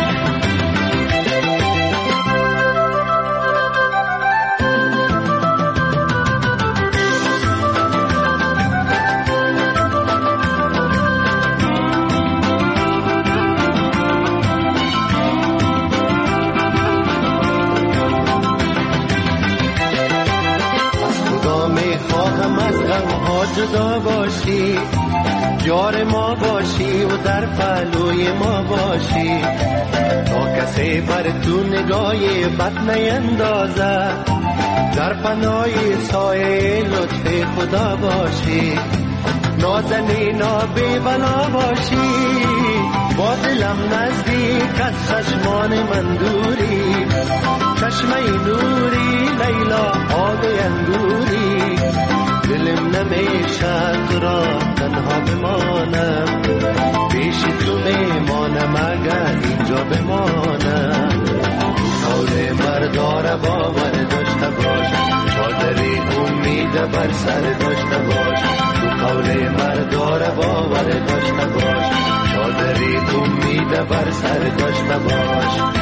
M: جدا باشی، یار ما باشی و در پهلوی ما باشی، تا کسی بر تو نگاه بد نیندازه، در پناه سایه لطف خدا باشی، نازنینا بی بلا باشی، با دلم نزدیک از چشمان من دوری، چشمه نوری لیلا آب انگوری، دلم نمیشه تو را تنها بمانم، پیش تو میمانم اگر اینجا بمانم. حول مردار باور داشته باش، چادری امید بر سر داشته باش. تو قول مردار باور داشته باش، چادری امید بر سر داشته باش.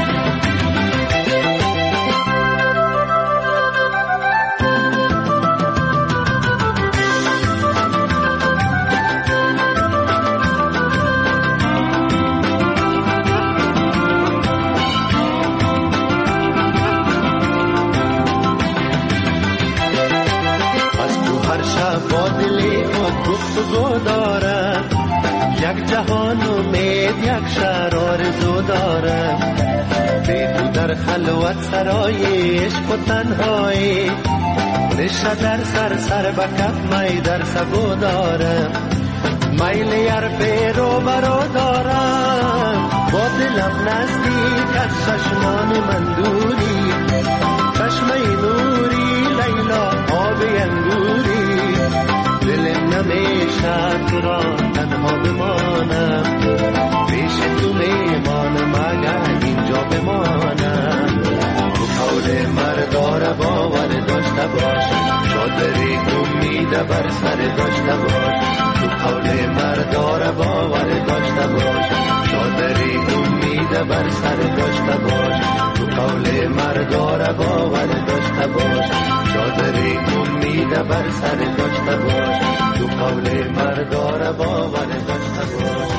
M: گفتگو دارم، یک جهان امید یک شهر آرزو دارم، بی تو در خلوت سرای عشق و تنهایی، رشته در سر سر به کف می در سبو دارم، میل یر پیرو برو دارم، با دلم نزدیک از چشمان من دوری، چشمه نوری لیلا آب انگوری، دلم نمیشه تو را تنها بمانم، پیش تو میمانم اگر اینجا بمانم. تو قول مردار باور داشته باش، چادری امید بر سر داشته باش. تو قول مردار باور داشته باش، چادری امید بر سر داشته باش. تو قول مردار باور داشته باش، چادری امید بر سر داشته باش. تو قول مردار باور داشته باش.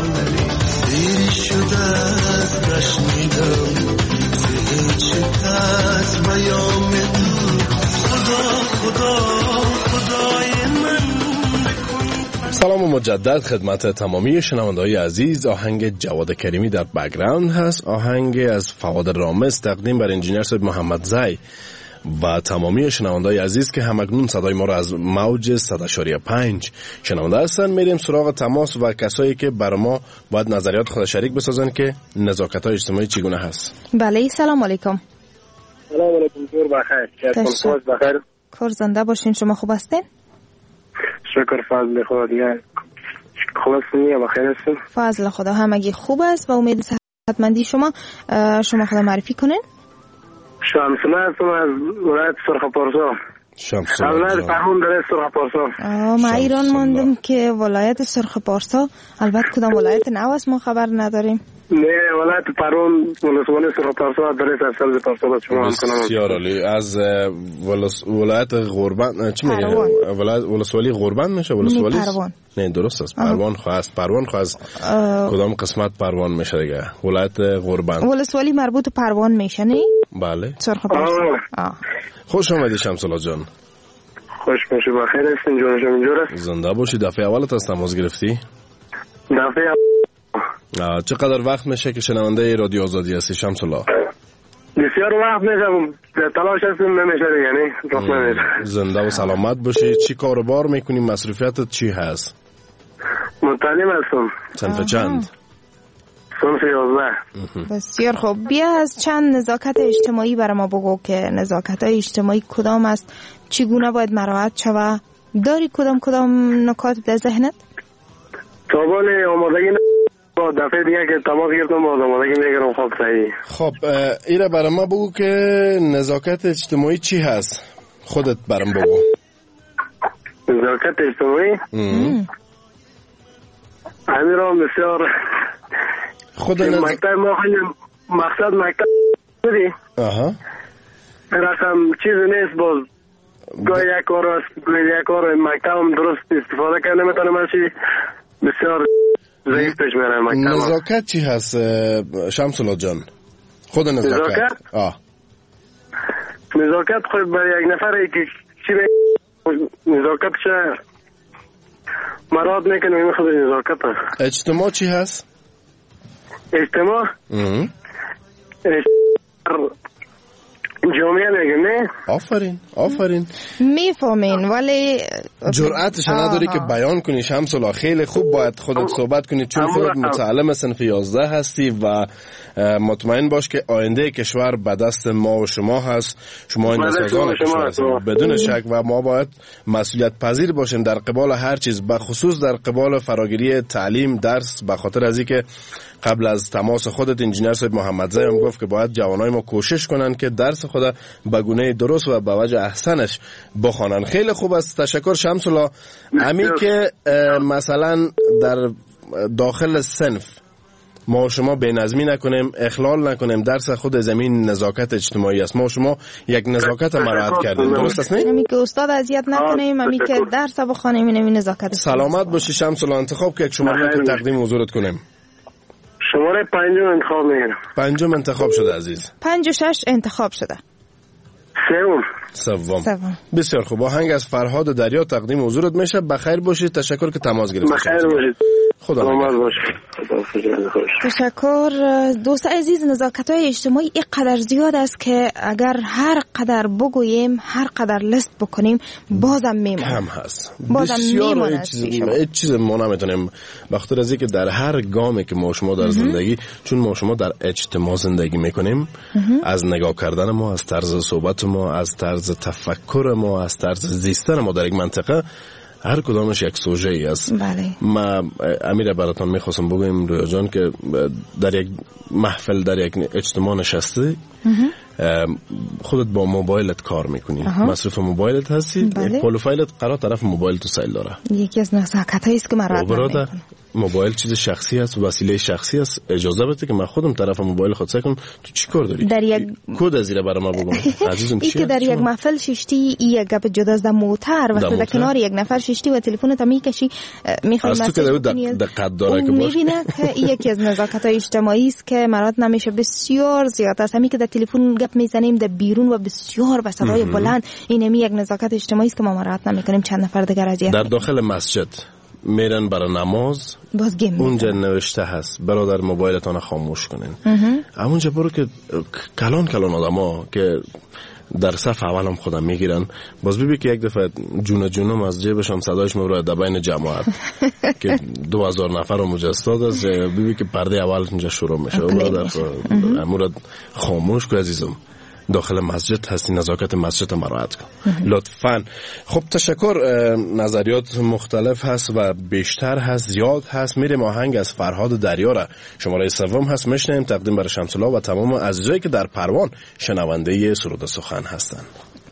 M: دیر شده از نشنیدم زهی شکست بیام تو، خدا خدا خدای من.
J: سلام مجدد خدمت تمامی شنونده‌های عزیز. آهنگ جواد کریمی در بک‌گراند هست، آهنگ از فواد رامز تقدیم بر انجینیر صاحب محمد زی و تمامی شنونده‌های عزیز که همکنون صدای ما را از موج صد و شش پنج شنونده هستند. میریم سراغ تماس و کسایی که بر ما باید نظریات خود شریک بسازن که نزاکت‌های اجتماعی چگونه هست.
L: بله سلام علیکم.
N: سلام علیکم، جور بخیر.
L: تشکر.
N: بخیر.
L: کار زنده باشین. شما خوب هستین؟
N: شکر فضل خدا. دیگه خوب هستین یا بخیر هستین؟
L: فضل خدا همگی خوب است و امید صحتمندی شما. شما خدا معرفی کنین.
N: شمسونه هستم از ولایت سرخپارسا.
J: شمسونه
N: اولاد فرمون در سرخپارسا.
L: ما ایران ماندم که ولایت سرخپارسا، البته کدام ولایت نو است ما خبر نداریم.
N: نه ولایت پرون ولسوالی سرخپارسا در اصل پارسا با شما هم کنم.
J: بسیار عالی. از ولایت غربند چی میگه؟ ولایت ولسوالی غربند میشه ولسوالی؟
L: پروان.
J: نه درست است. پروان خواست پروان خواست کدام قسمت پروان میشه دیگه؟ ولایت غربند.
L: ولسوالی مربوط به پروان میشه نه؟
J: بله.
L: سرخپارسا.
J: خوش آمدید شمس الله جان.
N: خوش باشی، بخیر هستین جون شما اینجوره؟
J: زنده باشی. دفعه اولت از تماس گرفتی؟
N: دفعه
J: چقدر وقت میشه که شنونده رادیو آزادی هستی شمس الله؟
N: بسیار وقت میشه، تلاش هستیم نمیشه دیگه نه نمیشه.
J: زنده و سلامت باشی. چی کاروبار میکنی؟ مصروفیتت چی هست؟
N: متعلم هستم.
J: صنف چند؟
N: صنف یازده.
L: بسیار خوب. بیا از چند نزاکت اجتماعی برای ما بگو که نزاکت های اجتماعی کدام است، چگونه باید مراعات شود؟ داری کدام کدام نکات در ذهنت؟
N: طبعا آمادگی با دفعه دیگه که تماس گرفتم باز آمادگی میگیرم. خب صحیح.
J: خب ایره برای ما بگو که نزاکت اجتماعی چی هست؟ خودت برام بگو.
N: نزاکت اجتماعی؟ همین را بسیار
J: خود نز...
N: مکتب ما خیلی مقصد مکتب بودی.
J: آها.
N: رقم چیزی نیست باز گاهی یک کار است گاهی یک کار مکتب هم درست استفاده کنه نمیتونم هرچی بسیار ضعیف پیش میره مکتب.
J: نزاکت چی هست شمس الله جان؟ خود نزاکت؟
N: نزاکت؟
J: آه.
N: نزاکت خود برای یک نفر که چی نزاکت چه مراد میکنه این خود نزاکت هست.
J: اجتماع چی هست؟
N: اجتماع؟ جامعه میگم نه.
J: آفرین آفرین
L: میفهمین ولی
J: جرأتش نداری که بیان کنی. شمس الله خیلی خوب باید خودت صحبت کنی چون خودت متعلم صنف یازده هستی و مطمئن باش که آینده کشور به دست ما و شما هست. شما این سازمان کشور هستید بدون شک و ما باید مسئولیت پذیر باشیم در قبال هر چیز، به خصوص در قبال فراگیری تعلیم درس، به خاطر از اینکه قبل از تماس خودت انجینیر صاحب محمدزی هم گفت که باید جوانای ما کوشش کنن که درس خود به گونه درست و به وجه احسنش بخوانن. خیلی خوب است، تشکر شمس الله. امی که مثلا در داخل صنف ما شما بینظمی نکنیم، اخلال نکنیم، درس خود زمین نزاکت اجتماعی است. ما شما یک نزاکت مراعات کردیم، درست است نه؟
L: امی که استاد اذیت نکنیم، امی که درس بخوانیم، این نزاکت.
J: سلامت باشی شمس الله. انتخاب که شماره رو تقدیم حضورت کنیم.
N: شماره پنجم انتخاب میکنم.
J: پنجم انتخاب شده عزیز.
L: پنج و شش انتخاب شده.
N: سوم.
J: سوم. بسیار خوب. آهنگ از فرهاد دریا تقدیم حضورت میشه. بخیر باشید. تشکر که تماس گرفتید.
N: بخیر باشید.
J: خدا نگهدار.
L: تشکر دوست عزیز. نزاکت‌های اجتماعی اینقدر زیاد است که اگر هر قدر بگوییم، هر قدر لیست بکنیم، بازم میمونه.
J: کم هست.
L: بازم میمونه.
J: هیچ چیز ما نمیتونیم بخاطر از اینکه در هر گامی که ما شما در زندگی، چون ما شما در اجتماع زندگی میکنیم، از نگاه کردن ما، از طرز صحبت ما، از طرز تفکر ما، از طرز زیستن ما در یک منطقه، هر کدامش یک سوژه ای است.
L: بله.
J: ما امیر براتون میخواستم بگویم رویا جان که در یک محفل در یک اجتماع نشسته خودت با موبایلت کار میکنی، مصرف موبایلت هستی،
L: بله.
J: یک پروفایلت قرار طرف موبایل تو سیل داره.
L: یکی از نزاکت‌هایی است که من رعایت نمی‌کنم.
J: موبایل چیز شخصی است و وسیله شخصی است. اجازه بده که من خودم طرف موبایل خود سعی کنم. تو چی کار داری؟
L: در یک
J: کد از زیر برام بگو عزیزم.
L: چی که در یک محفل ششتی یک گپ جدا از موتر و در کنار یک نفر ششتی و تلفنت میکشی میخوای
J: مسیج کنی. دقت داره که باشه.
L: میبینه که یکی از نزاکت‌های اجتماعی است که مراد نمیشه. بسیار زیاد است. همین که در تلفن گپ میزنیم در بیرون و بسیار با صدای بلند، این یک نزاکت اجتماعی است که ما مراعات نمیکنیم. چند نفر دیگر اذیت
J: در داخل مسجد میرن برای نماز، اونجا نوشته هست برادر موبایلتان خاموش کنین. همونجا برو که کلان کلان آدم ها که در صف اول هم خودم میگیرن، باز ببین که یک دفعه جون جونم از جیبشم صدایش میبره در بین جماعت که دو هزار نفر رو مجستاد است. ببین که پرده اول اونجا شروع میشه. برادر امورت خاموش کن عزیزم، داخل مسجد هستی، نزاکت مسجد مراعات کن لطفاً. خب تشکر. نظریات مختلف هست و بیشتر هست، زیاد هست. میریم آهنگ از فرهاد دریا را شماره سوم هست میشنیم تقدیم برای شمس الله و تمام عزیزایی که در پروان شنونده سرود سخن هستند.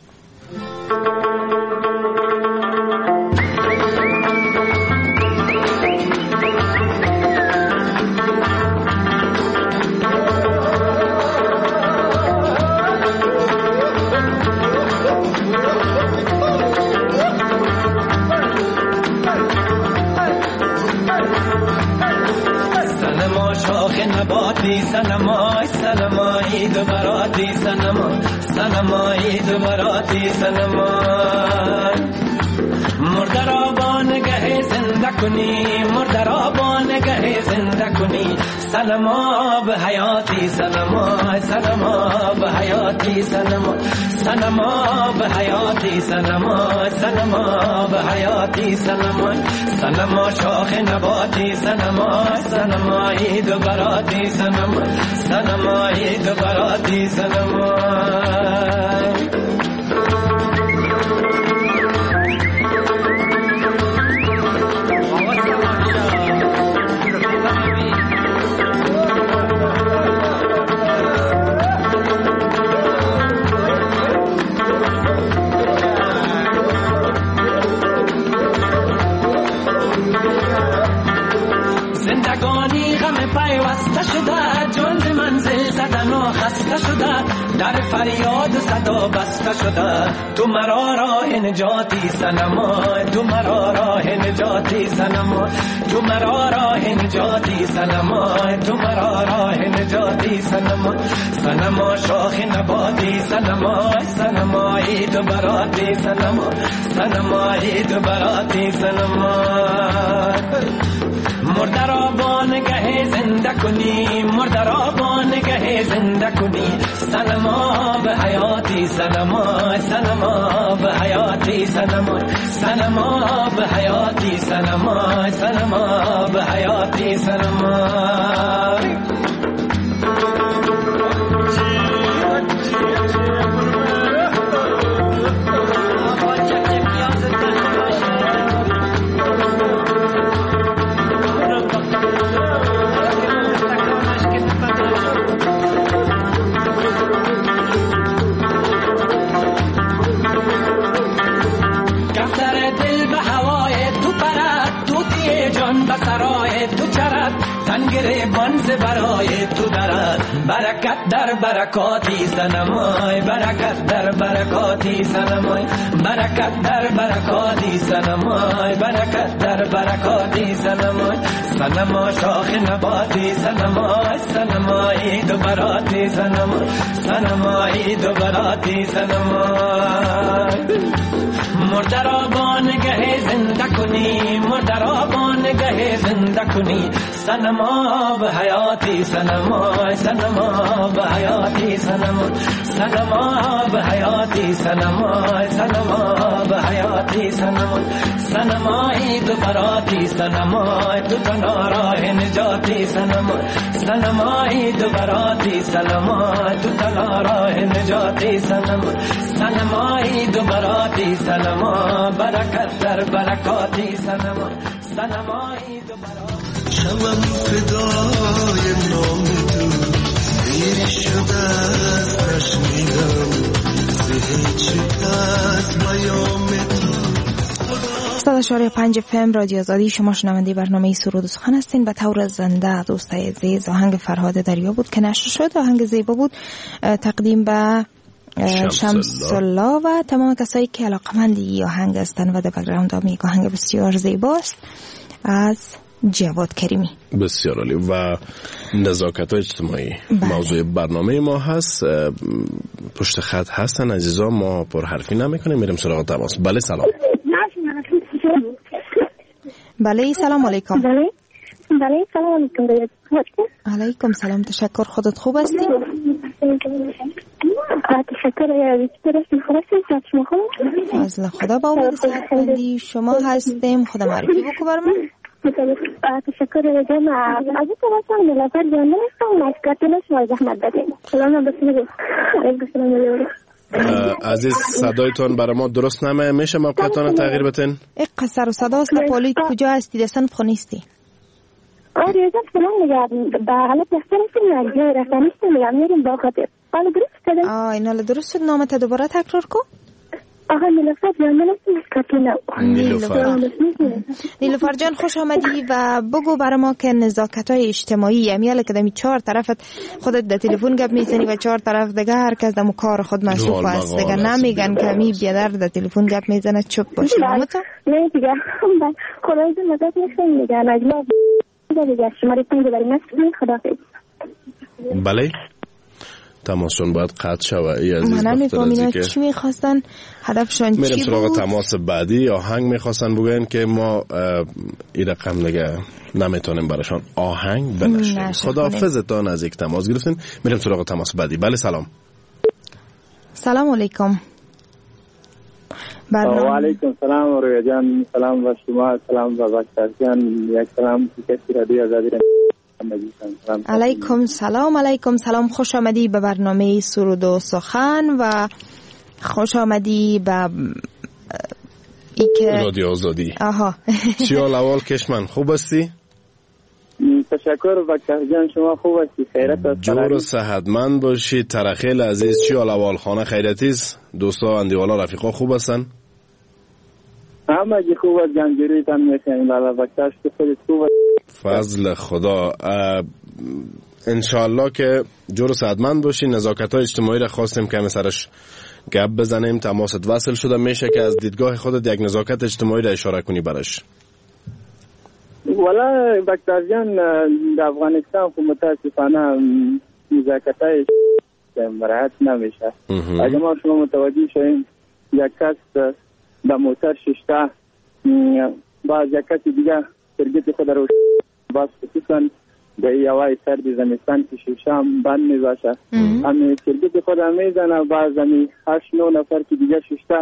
O: سنمای سنمای دوبراتی سنما سنمای دوبراتی سنمای مردرابان گه زنده کنی مردرابان گه زنده کنی سنما به حیاتی سنما سنما به حیاتی سنما سنما به حیاتی سنما سنما به حیاتی سنما سنما شاخ نباتی سنما سنمای دوبراتی سنما سنمای دوبراتی سنما در فریاد صدا بسته شده تو مرا راه نجاتی سنما تو مرا راه نجاتی سنما تو مرا راه نجاتی سنما تو مرا راه نجاتی سنما سنما شاخ نباتی سنما سنمای تو براتی سنما سنمای تو براتی سنما مردرابان گه زنده کنی مردرابان گه زنده کنی سنما به حیاتی سنما سنما به حیاتی سنما سنما به حیاتی سنما سنما به حیاتی سنما گریبان برای تو دارد برکت در برکاتی سنمای برکت در برکاتی سنمای برکت در برکاتی سنمای برکت در برکاتی سنمای سنما شاخ نباتی سنمای سنمای دو براتی سنمای سنمای دو براتی سنمای مردرابان گه زنده کنی مردرابان گه زنده کنی سنما به حیاتی سنما سنما به حیاتی سنما سنما به حیاتی سنما سنما به حیاتی سنما سنمای دو براتی سنما تو تنها راه نجاتی سنما سنمای دو براتی سنما تو تنها راه نجاتی سنما سنمای دو براتی سنما برکت در برکاتی سنما سنمای دو براتی
M: شمم فدای نام تو دیر شده از نشنیدم زهیچ از پیام تو
L: صد و اشاره پنج فم رادیو آزادی. شما شنونده برنامه سرود و سخن هستین. به طور زنده دوستای عزیز آهنگ فرهاد دریا بود که نشر شد. آهنگ زیبا بود، تقدیم به شمس الله و تمام کسایی که علاقمند آهنگ هستند و در بک‌گراند هم یک آهنگ بسیار زیباست از جواد کریمی.
J: بسیار عالی. و نزاکت اجتماعی بله. موضوع برنامه ما هست. پشت خط هستن عزیزان، ما پر حرفی نمیکنیم، میریم سراغ تماس. بله سلام.
L: بله سلام علیکم.
P: بله بله سلام علیکم.
L: علیکم سلام. تشکر. خودت خوب هستی؟
P: تشکر.
L: فضل خدا. با امید صحتمندی شما هستیم. خدا معرفی بکو بر من.
P: تشکر رجام. از طرفم نلافر جان نمیستم مسکتنش و زحمت بدیم. سلام بسیار. علیکم سلام.
J: عزیز صدایتون برای ما درست نمیه، میشه موقعتان تغییر بتین؟
L: یک قصر و صداست. پولیت کجا هستی؟ دستن خونیستی؟
P: آره رجام سلام میگم. به حالت دستن هستیم جای رفتنیستی میگم میریم با خاطر. حالا درست شده؟
L: آه اینا درست شد. نامت دوباره تکرار کن.
P: آها نیلوفر جان من مسکتنه.
L: نیلوفر. نیلوفر جان خوش آمدی و بگو برای ما که نزاکت‌های اجتماعی امیال که دمی چهار طرفت خودت در تلفن گپ میزنی و چهار طرف دیگه هر کس دم کار خود مصروف است دیگه نمیگن که می بیادر در تلفن گپ میزنه چوب باشه.
P: نامتو؟ نه دیگه خدای دو مدد نشون میگن اجلا دیگه شماره پنج برای نسل خداحافظ.
J: بله تماسشون باید قطع شوه. ای عزیز
L: من نمیفهم اینا چی میخواستن، هدفشون چی بود؟
J: میریم سراغ تماس بعدی. آهنگ میخواستن بگوین که ما این رقم دیگه نمیتونیم براشون آهنگ بنشیم. خداحافظتان از یک تماس گرفتین. میریم سراغ تماس بعدی. بله سلام.
L: سلام علیکم.
Q: و علیکم سلام رویا جان. سلام و شما. سلام و بکتر جان. یک سلام کسی رادیو آزادی.
L: علیکم سلام. علیکم سلام. خوش آمدی به برنامه سرود و سخن و خوش آمدی به ای که
J: رادیو آزادی.
L: آها
J: چی حال اول کشمن؟ خوب هستی؟
Q: تشکر بکتر جان. شما خوب هستی؟ خیرت است.
J: جور و صحتمند باشی. ترخیل عزیز چی حال اول؟ خانه خیرتی است؟ دوستا اندیوالا رفیقا خوب هستن؟
Q: همه جی خوب است. جنجوری تن میشن لالا بکتر که خودت خوب است.
J: فضل خدا. انشاءالله که جور و صحتمند باشی. نزاکت های اجتماعی را خواستیم که همه سرش گپ بزنیم. تماست وصل شده. میشه که از دیدگاه خودت یک نزاکت اجتماعی را اشاره کنی برش؟
Q: والا بکتر جان در افغانستان خود متاسفانه نزاکت های مراعات نمیشه. اگه ما شما متوجه شویم یک کس در موتر ششته باز یک کس دیگه سرگیت خود رو باز خصوصا در یوای سرد زمستان که شیشه هم بند می باشه همین سرگت خود هم میزنه، بعض همین هشت نو نفر که دیگه ششته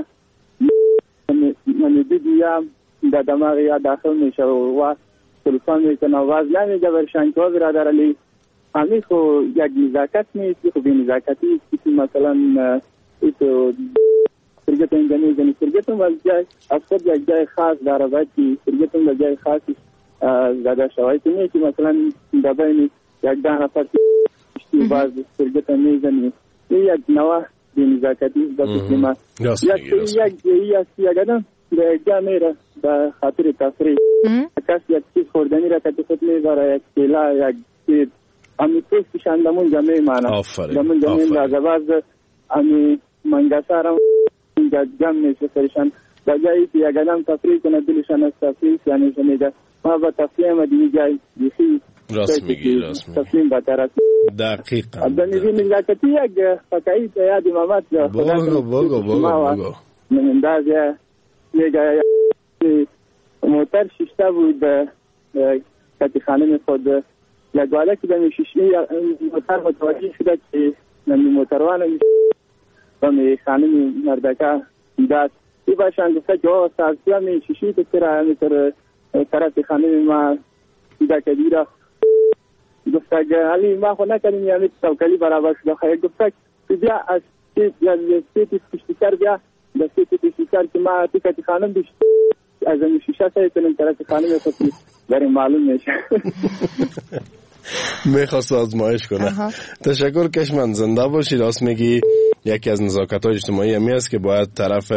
Q: من دیدیم در دماغ یا داخل میشه و تلفن میکنه و از نمیگه برشن که برادر علی همین خو یک نزاکت نیست، خو بی نزاکتی است که مثلا ایتو سرگت اینجا میزنی. سرگتون از جای از خود یک جای خاص داره، باید که سرگتون به جای خاصی زده شوید نیست که مثلا در بین یک ده نفر که باز سرگت میزنی. این یک نوع بی نزاکتی است در کسیما. یک جایی است یک آدم به یک جا میره به خاطر تفریح، کس یک چیز خوردنی را که خود میبره، یک کیلا یک چیز امی پوستش اندامون جمعه مانه دمون جمعه لازه باز امی منگسه را جمع میشه سرشان در جایی که یک آدم تفریح کنه دلشان از تفریح یعنی شنیده ما با تفریح ما دیگه جایی بیخی
J: راست میگی راست میگی
Q: تفریح بتر است
J: دقیقا
Q: عبدالنبی نزاکتی یک فکایی تا یاد امامت
J: بگو بگو بگو بگو
Q: من انداز یک موتر ششته بود کتی خانم خود یک والا که دمی ششمی موتر متوجه شده که نمی موتروانه دمی خانم مردکه داد ای باشن گفته که آه سازی همی ششمی که چرا همی تر طرف خانم ما دیده که دیره گفته که حالی ما خود نکردیم یعنی توکلی برابر شده خواهی گفته که بیا از سیتی پشتیکر بیا در سیتی پشتیکر که ما تیکتی خانم بیشت از این شیشه سایی کنیم طرف خانم خودی برای معلوم میشه.
J: میخواست آزمایش کنه. تشکر کشمن، زنده باشی. راست میگی یکی از نزاکت های اجتماعی همی است که باید طرف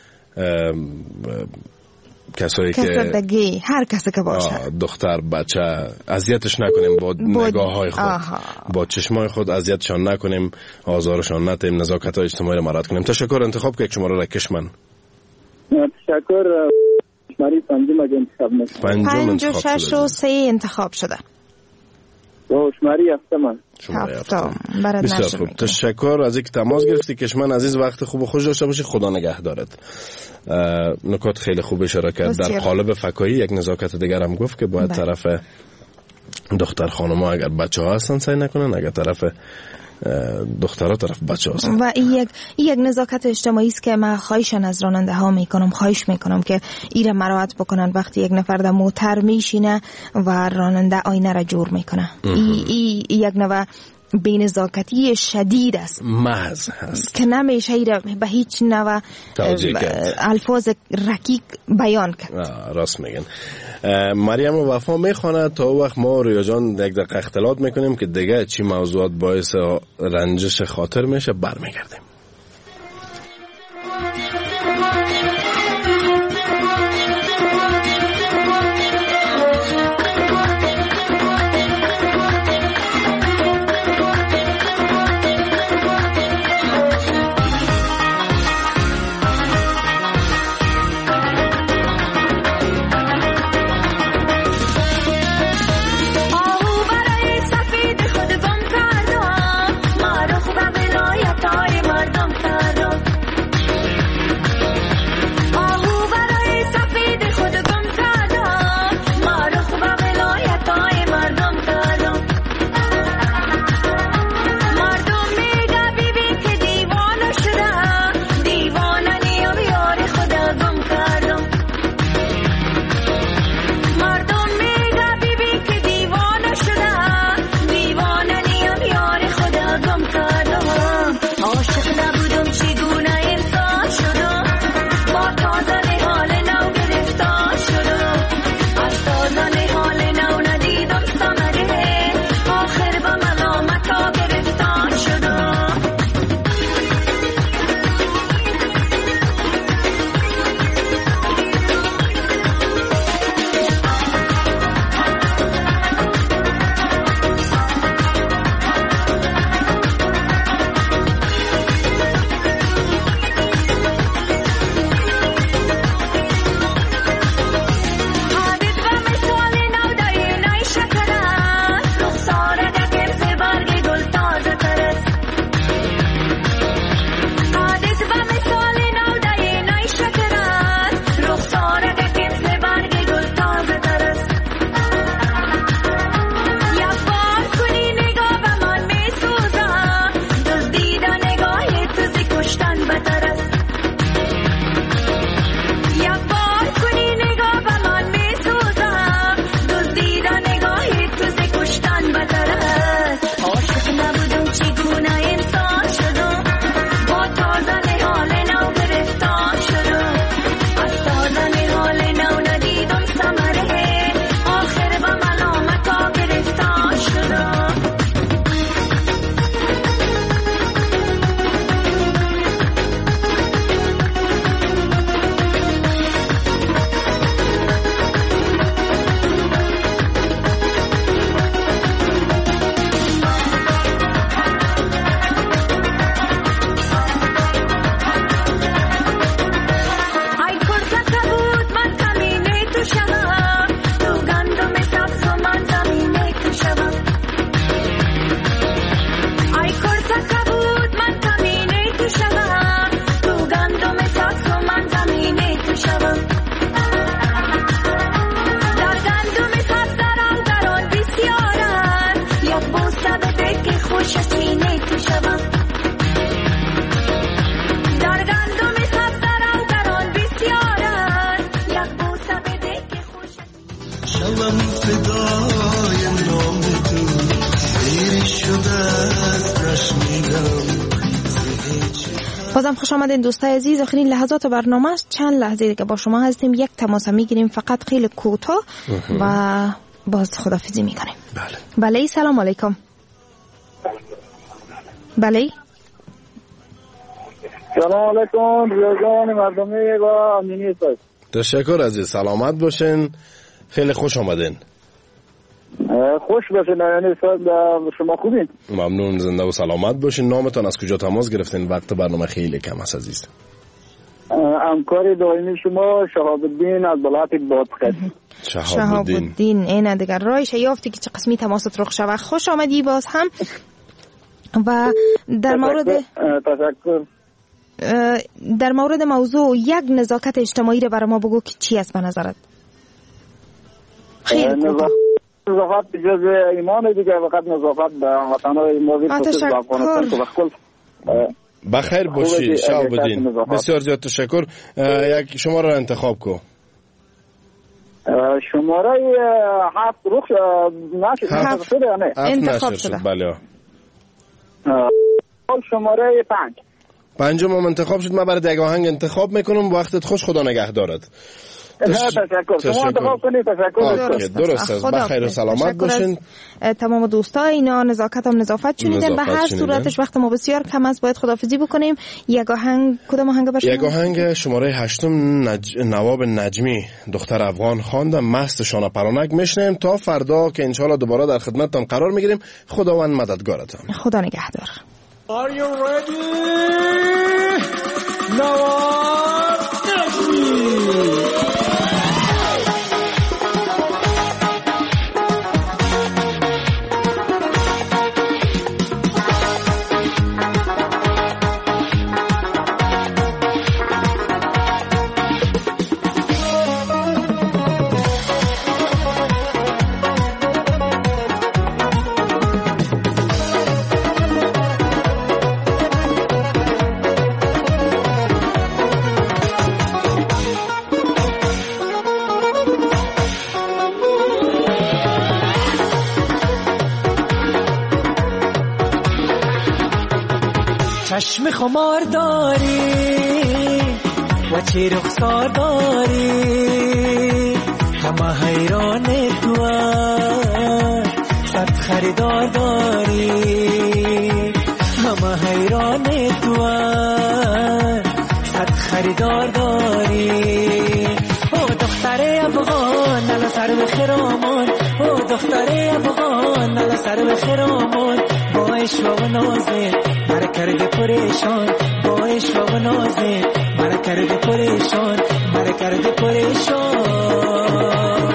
J: کسایی که
L: کسادگی هر کسی که باشه
J: دختر بچه اذیتش نکنیم با نگاه های خود آها. با چشمای خود اذیتشان نکنیم، آزارشان ندیم، نزاکت های اجتماعی رو مراعات کنیم. تشکر. انتخاب که شما را کشمن.
Q: تشکر. شماری پنجم اگه انتخاب نشد
L: پنج و شش و سه انتخاب شده
Q: و شماری هفتم
L: هفتم
J: بسیار خوب. تشکر از اینکه تماس گرفتی کشمن عزیز. وقت خوب و خوش داشته باشی. خدا نگه دارد. نکات خیلی خوب اشاره کرد. در قالب فکایی یک نزاکت دیگر هم گفت که باید بله. طرف دختر خانم ها اگر بچه ها هستن سعی نکنن، اگر طرف دخترها طرف بچه هستن.
L: و این یک یک نزاکت اجتماعی است که من خواهشان از راننده ها میکنم، خواهش میکنم که ایره مراعات بکنن وقتی یک نفر در موتر میشینه و راننده آینه را جور میکنه. ای, ای یک نوع بی‌نزاکتی شدید است،
J: محض هست
L: که نمیشه ایره به هیچ نوع الفاظ رکیک بیان کرد.
J: راست میگن. مریم و وفا میخونه تا وقت ما رویا جان یک دقیقه اختلاط میکنیم که دیگه چی موضوعات باعث رنجش خاطر میشه. برمیگردیم.
R: مردم
L: سلام، خوش آمدین دوستای عزیز. آخرین لحظات برنامه است. چند لحظه دیگه با شما هستیم. یک تماس میگیریم فقط خیلی کوتاه و باز خداحافظی میکنیم.
J: بله.
L: بله سلام علیکم. بله
Q: سلام علیکم ریاضان مردمی و امینی صاحب.
J: تشکر عزیز، سلامت باشین، خیلی خوش آمدین.
Q: خوش باشین یعنی صاحب، شما خوبین؟
J: ممنون، زنده و سلامت باشین. نامتان از کجا تماس گرفتین؟ وقت برنامه خیلی کم است عزیز.
Q: همکار دائمی شما شهاب الدین از ولایت بادغیس.
L: شهاب الدین این دیگر رایش یافتی که چه قسمی تماست رخ شود. خوش آمدی باز هم. و در مورد
Q: تشکر
L: در مورد موضوع یک نزاکت اجتماعی رو برای ما بگو که چی است به نظرت؟ خیلی کوتاه.
Q: نظافت جز ایمان دیگه، فقط نظافت به وطنهای موجود خصوص افغانستان که بخل
J: بخیر باشی شهاب الدین. بسیار زیاد تشکر. یک شماره را انتخاب کو.
Q: شماره هفت رخ نشد شده یا نه؟
L: انتخاب شده.
J: بله.
Q: شماره پنج
J: پنجم هم انتخاب شد. من برای یک آهنگ انتخاب میکنم. وقتت خوش، خدا نگه دارد.
Q: تشکر. شما انتخاب کنید. تشکر.
J: درست است. بخیر و سلامت باشین.
L: تمام دوستا اینا نزاکت هم نظافت شنیدن. به هر صورتش وقت ما بسیار کم است، باید خداحافظی بکنیم. یک آهنگ کدام آهنگ باشه؟
J: یک آهنگ شماره هشتم نج... نواب نجمی دختر افغان خواندم، مست شانه پرانک میشنیم تا فردا که انشالله دوباره در خدمتتان قرار میگیریم. خداوند مددگارتان.
L: خدا نگهدار.
M: Are you ready? Nawab Najmi. چشم خمار داری و چه رخسار داری، همه حیران تو صد خریدار داری، همه حیران تو صد خریدار داری. او دختر افغان نلا سر به خرامان، او دختر افغان نلا سر به خرامان، با عشق و نازه مرا کرده پریشان، با عشق و نازه مرا کرده پریشان، مرا کرده پریشان.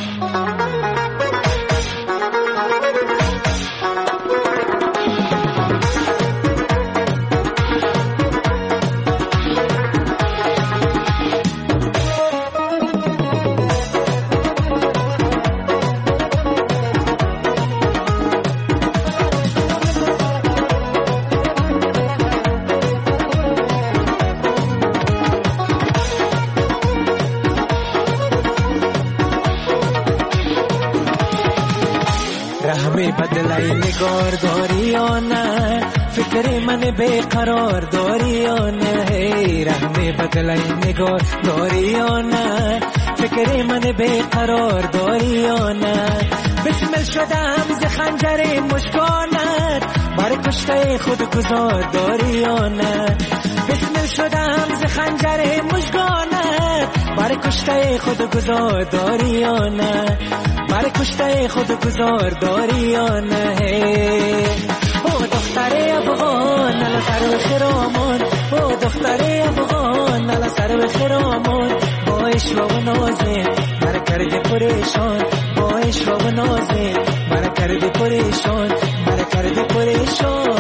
M: بدلای نگار داری یا نه، فکر من بیقرار داری یا نه، رحم بدلای نگار داری یا نه، فکر من بیقرار داری یا نه. بسمل شدم ز خنجر مشکانت، بر کشته خود گذار داری یا نه. بسمل شدم ز خنجر مشکانت، بر کشته خود گذار داری یا نه، بر کشته خود گذار داری یا نه. او دختر افغان نلا سر به خرامان، او دختر افغان نلا سر به خرامان، با عشق و نازه مرا کرده پریشان، با عشق و نازه مرا کرده پریشان، مرا کرده پریشان.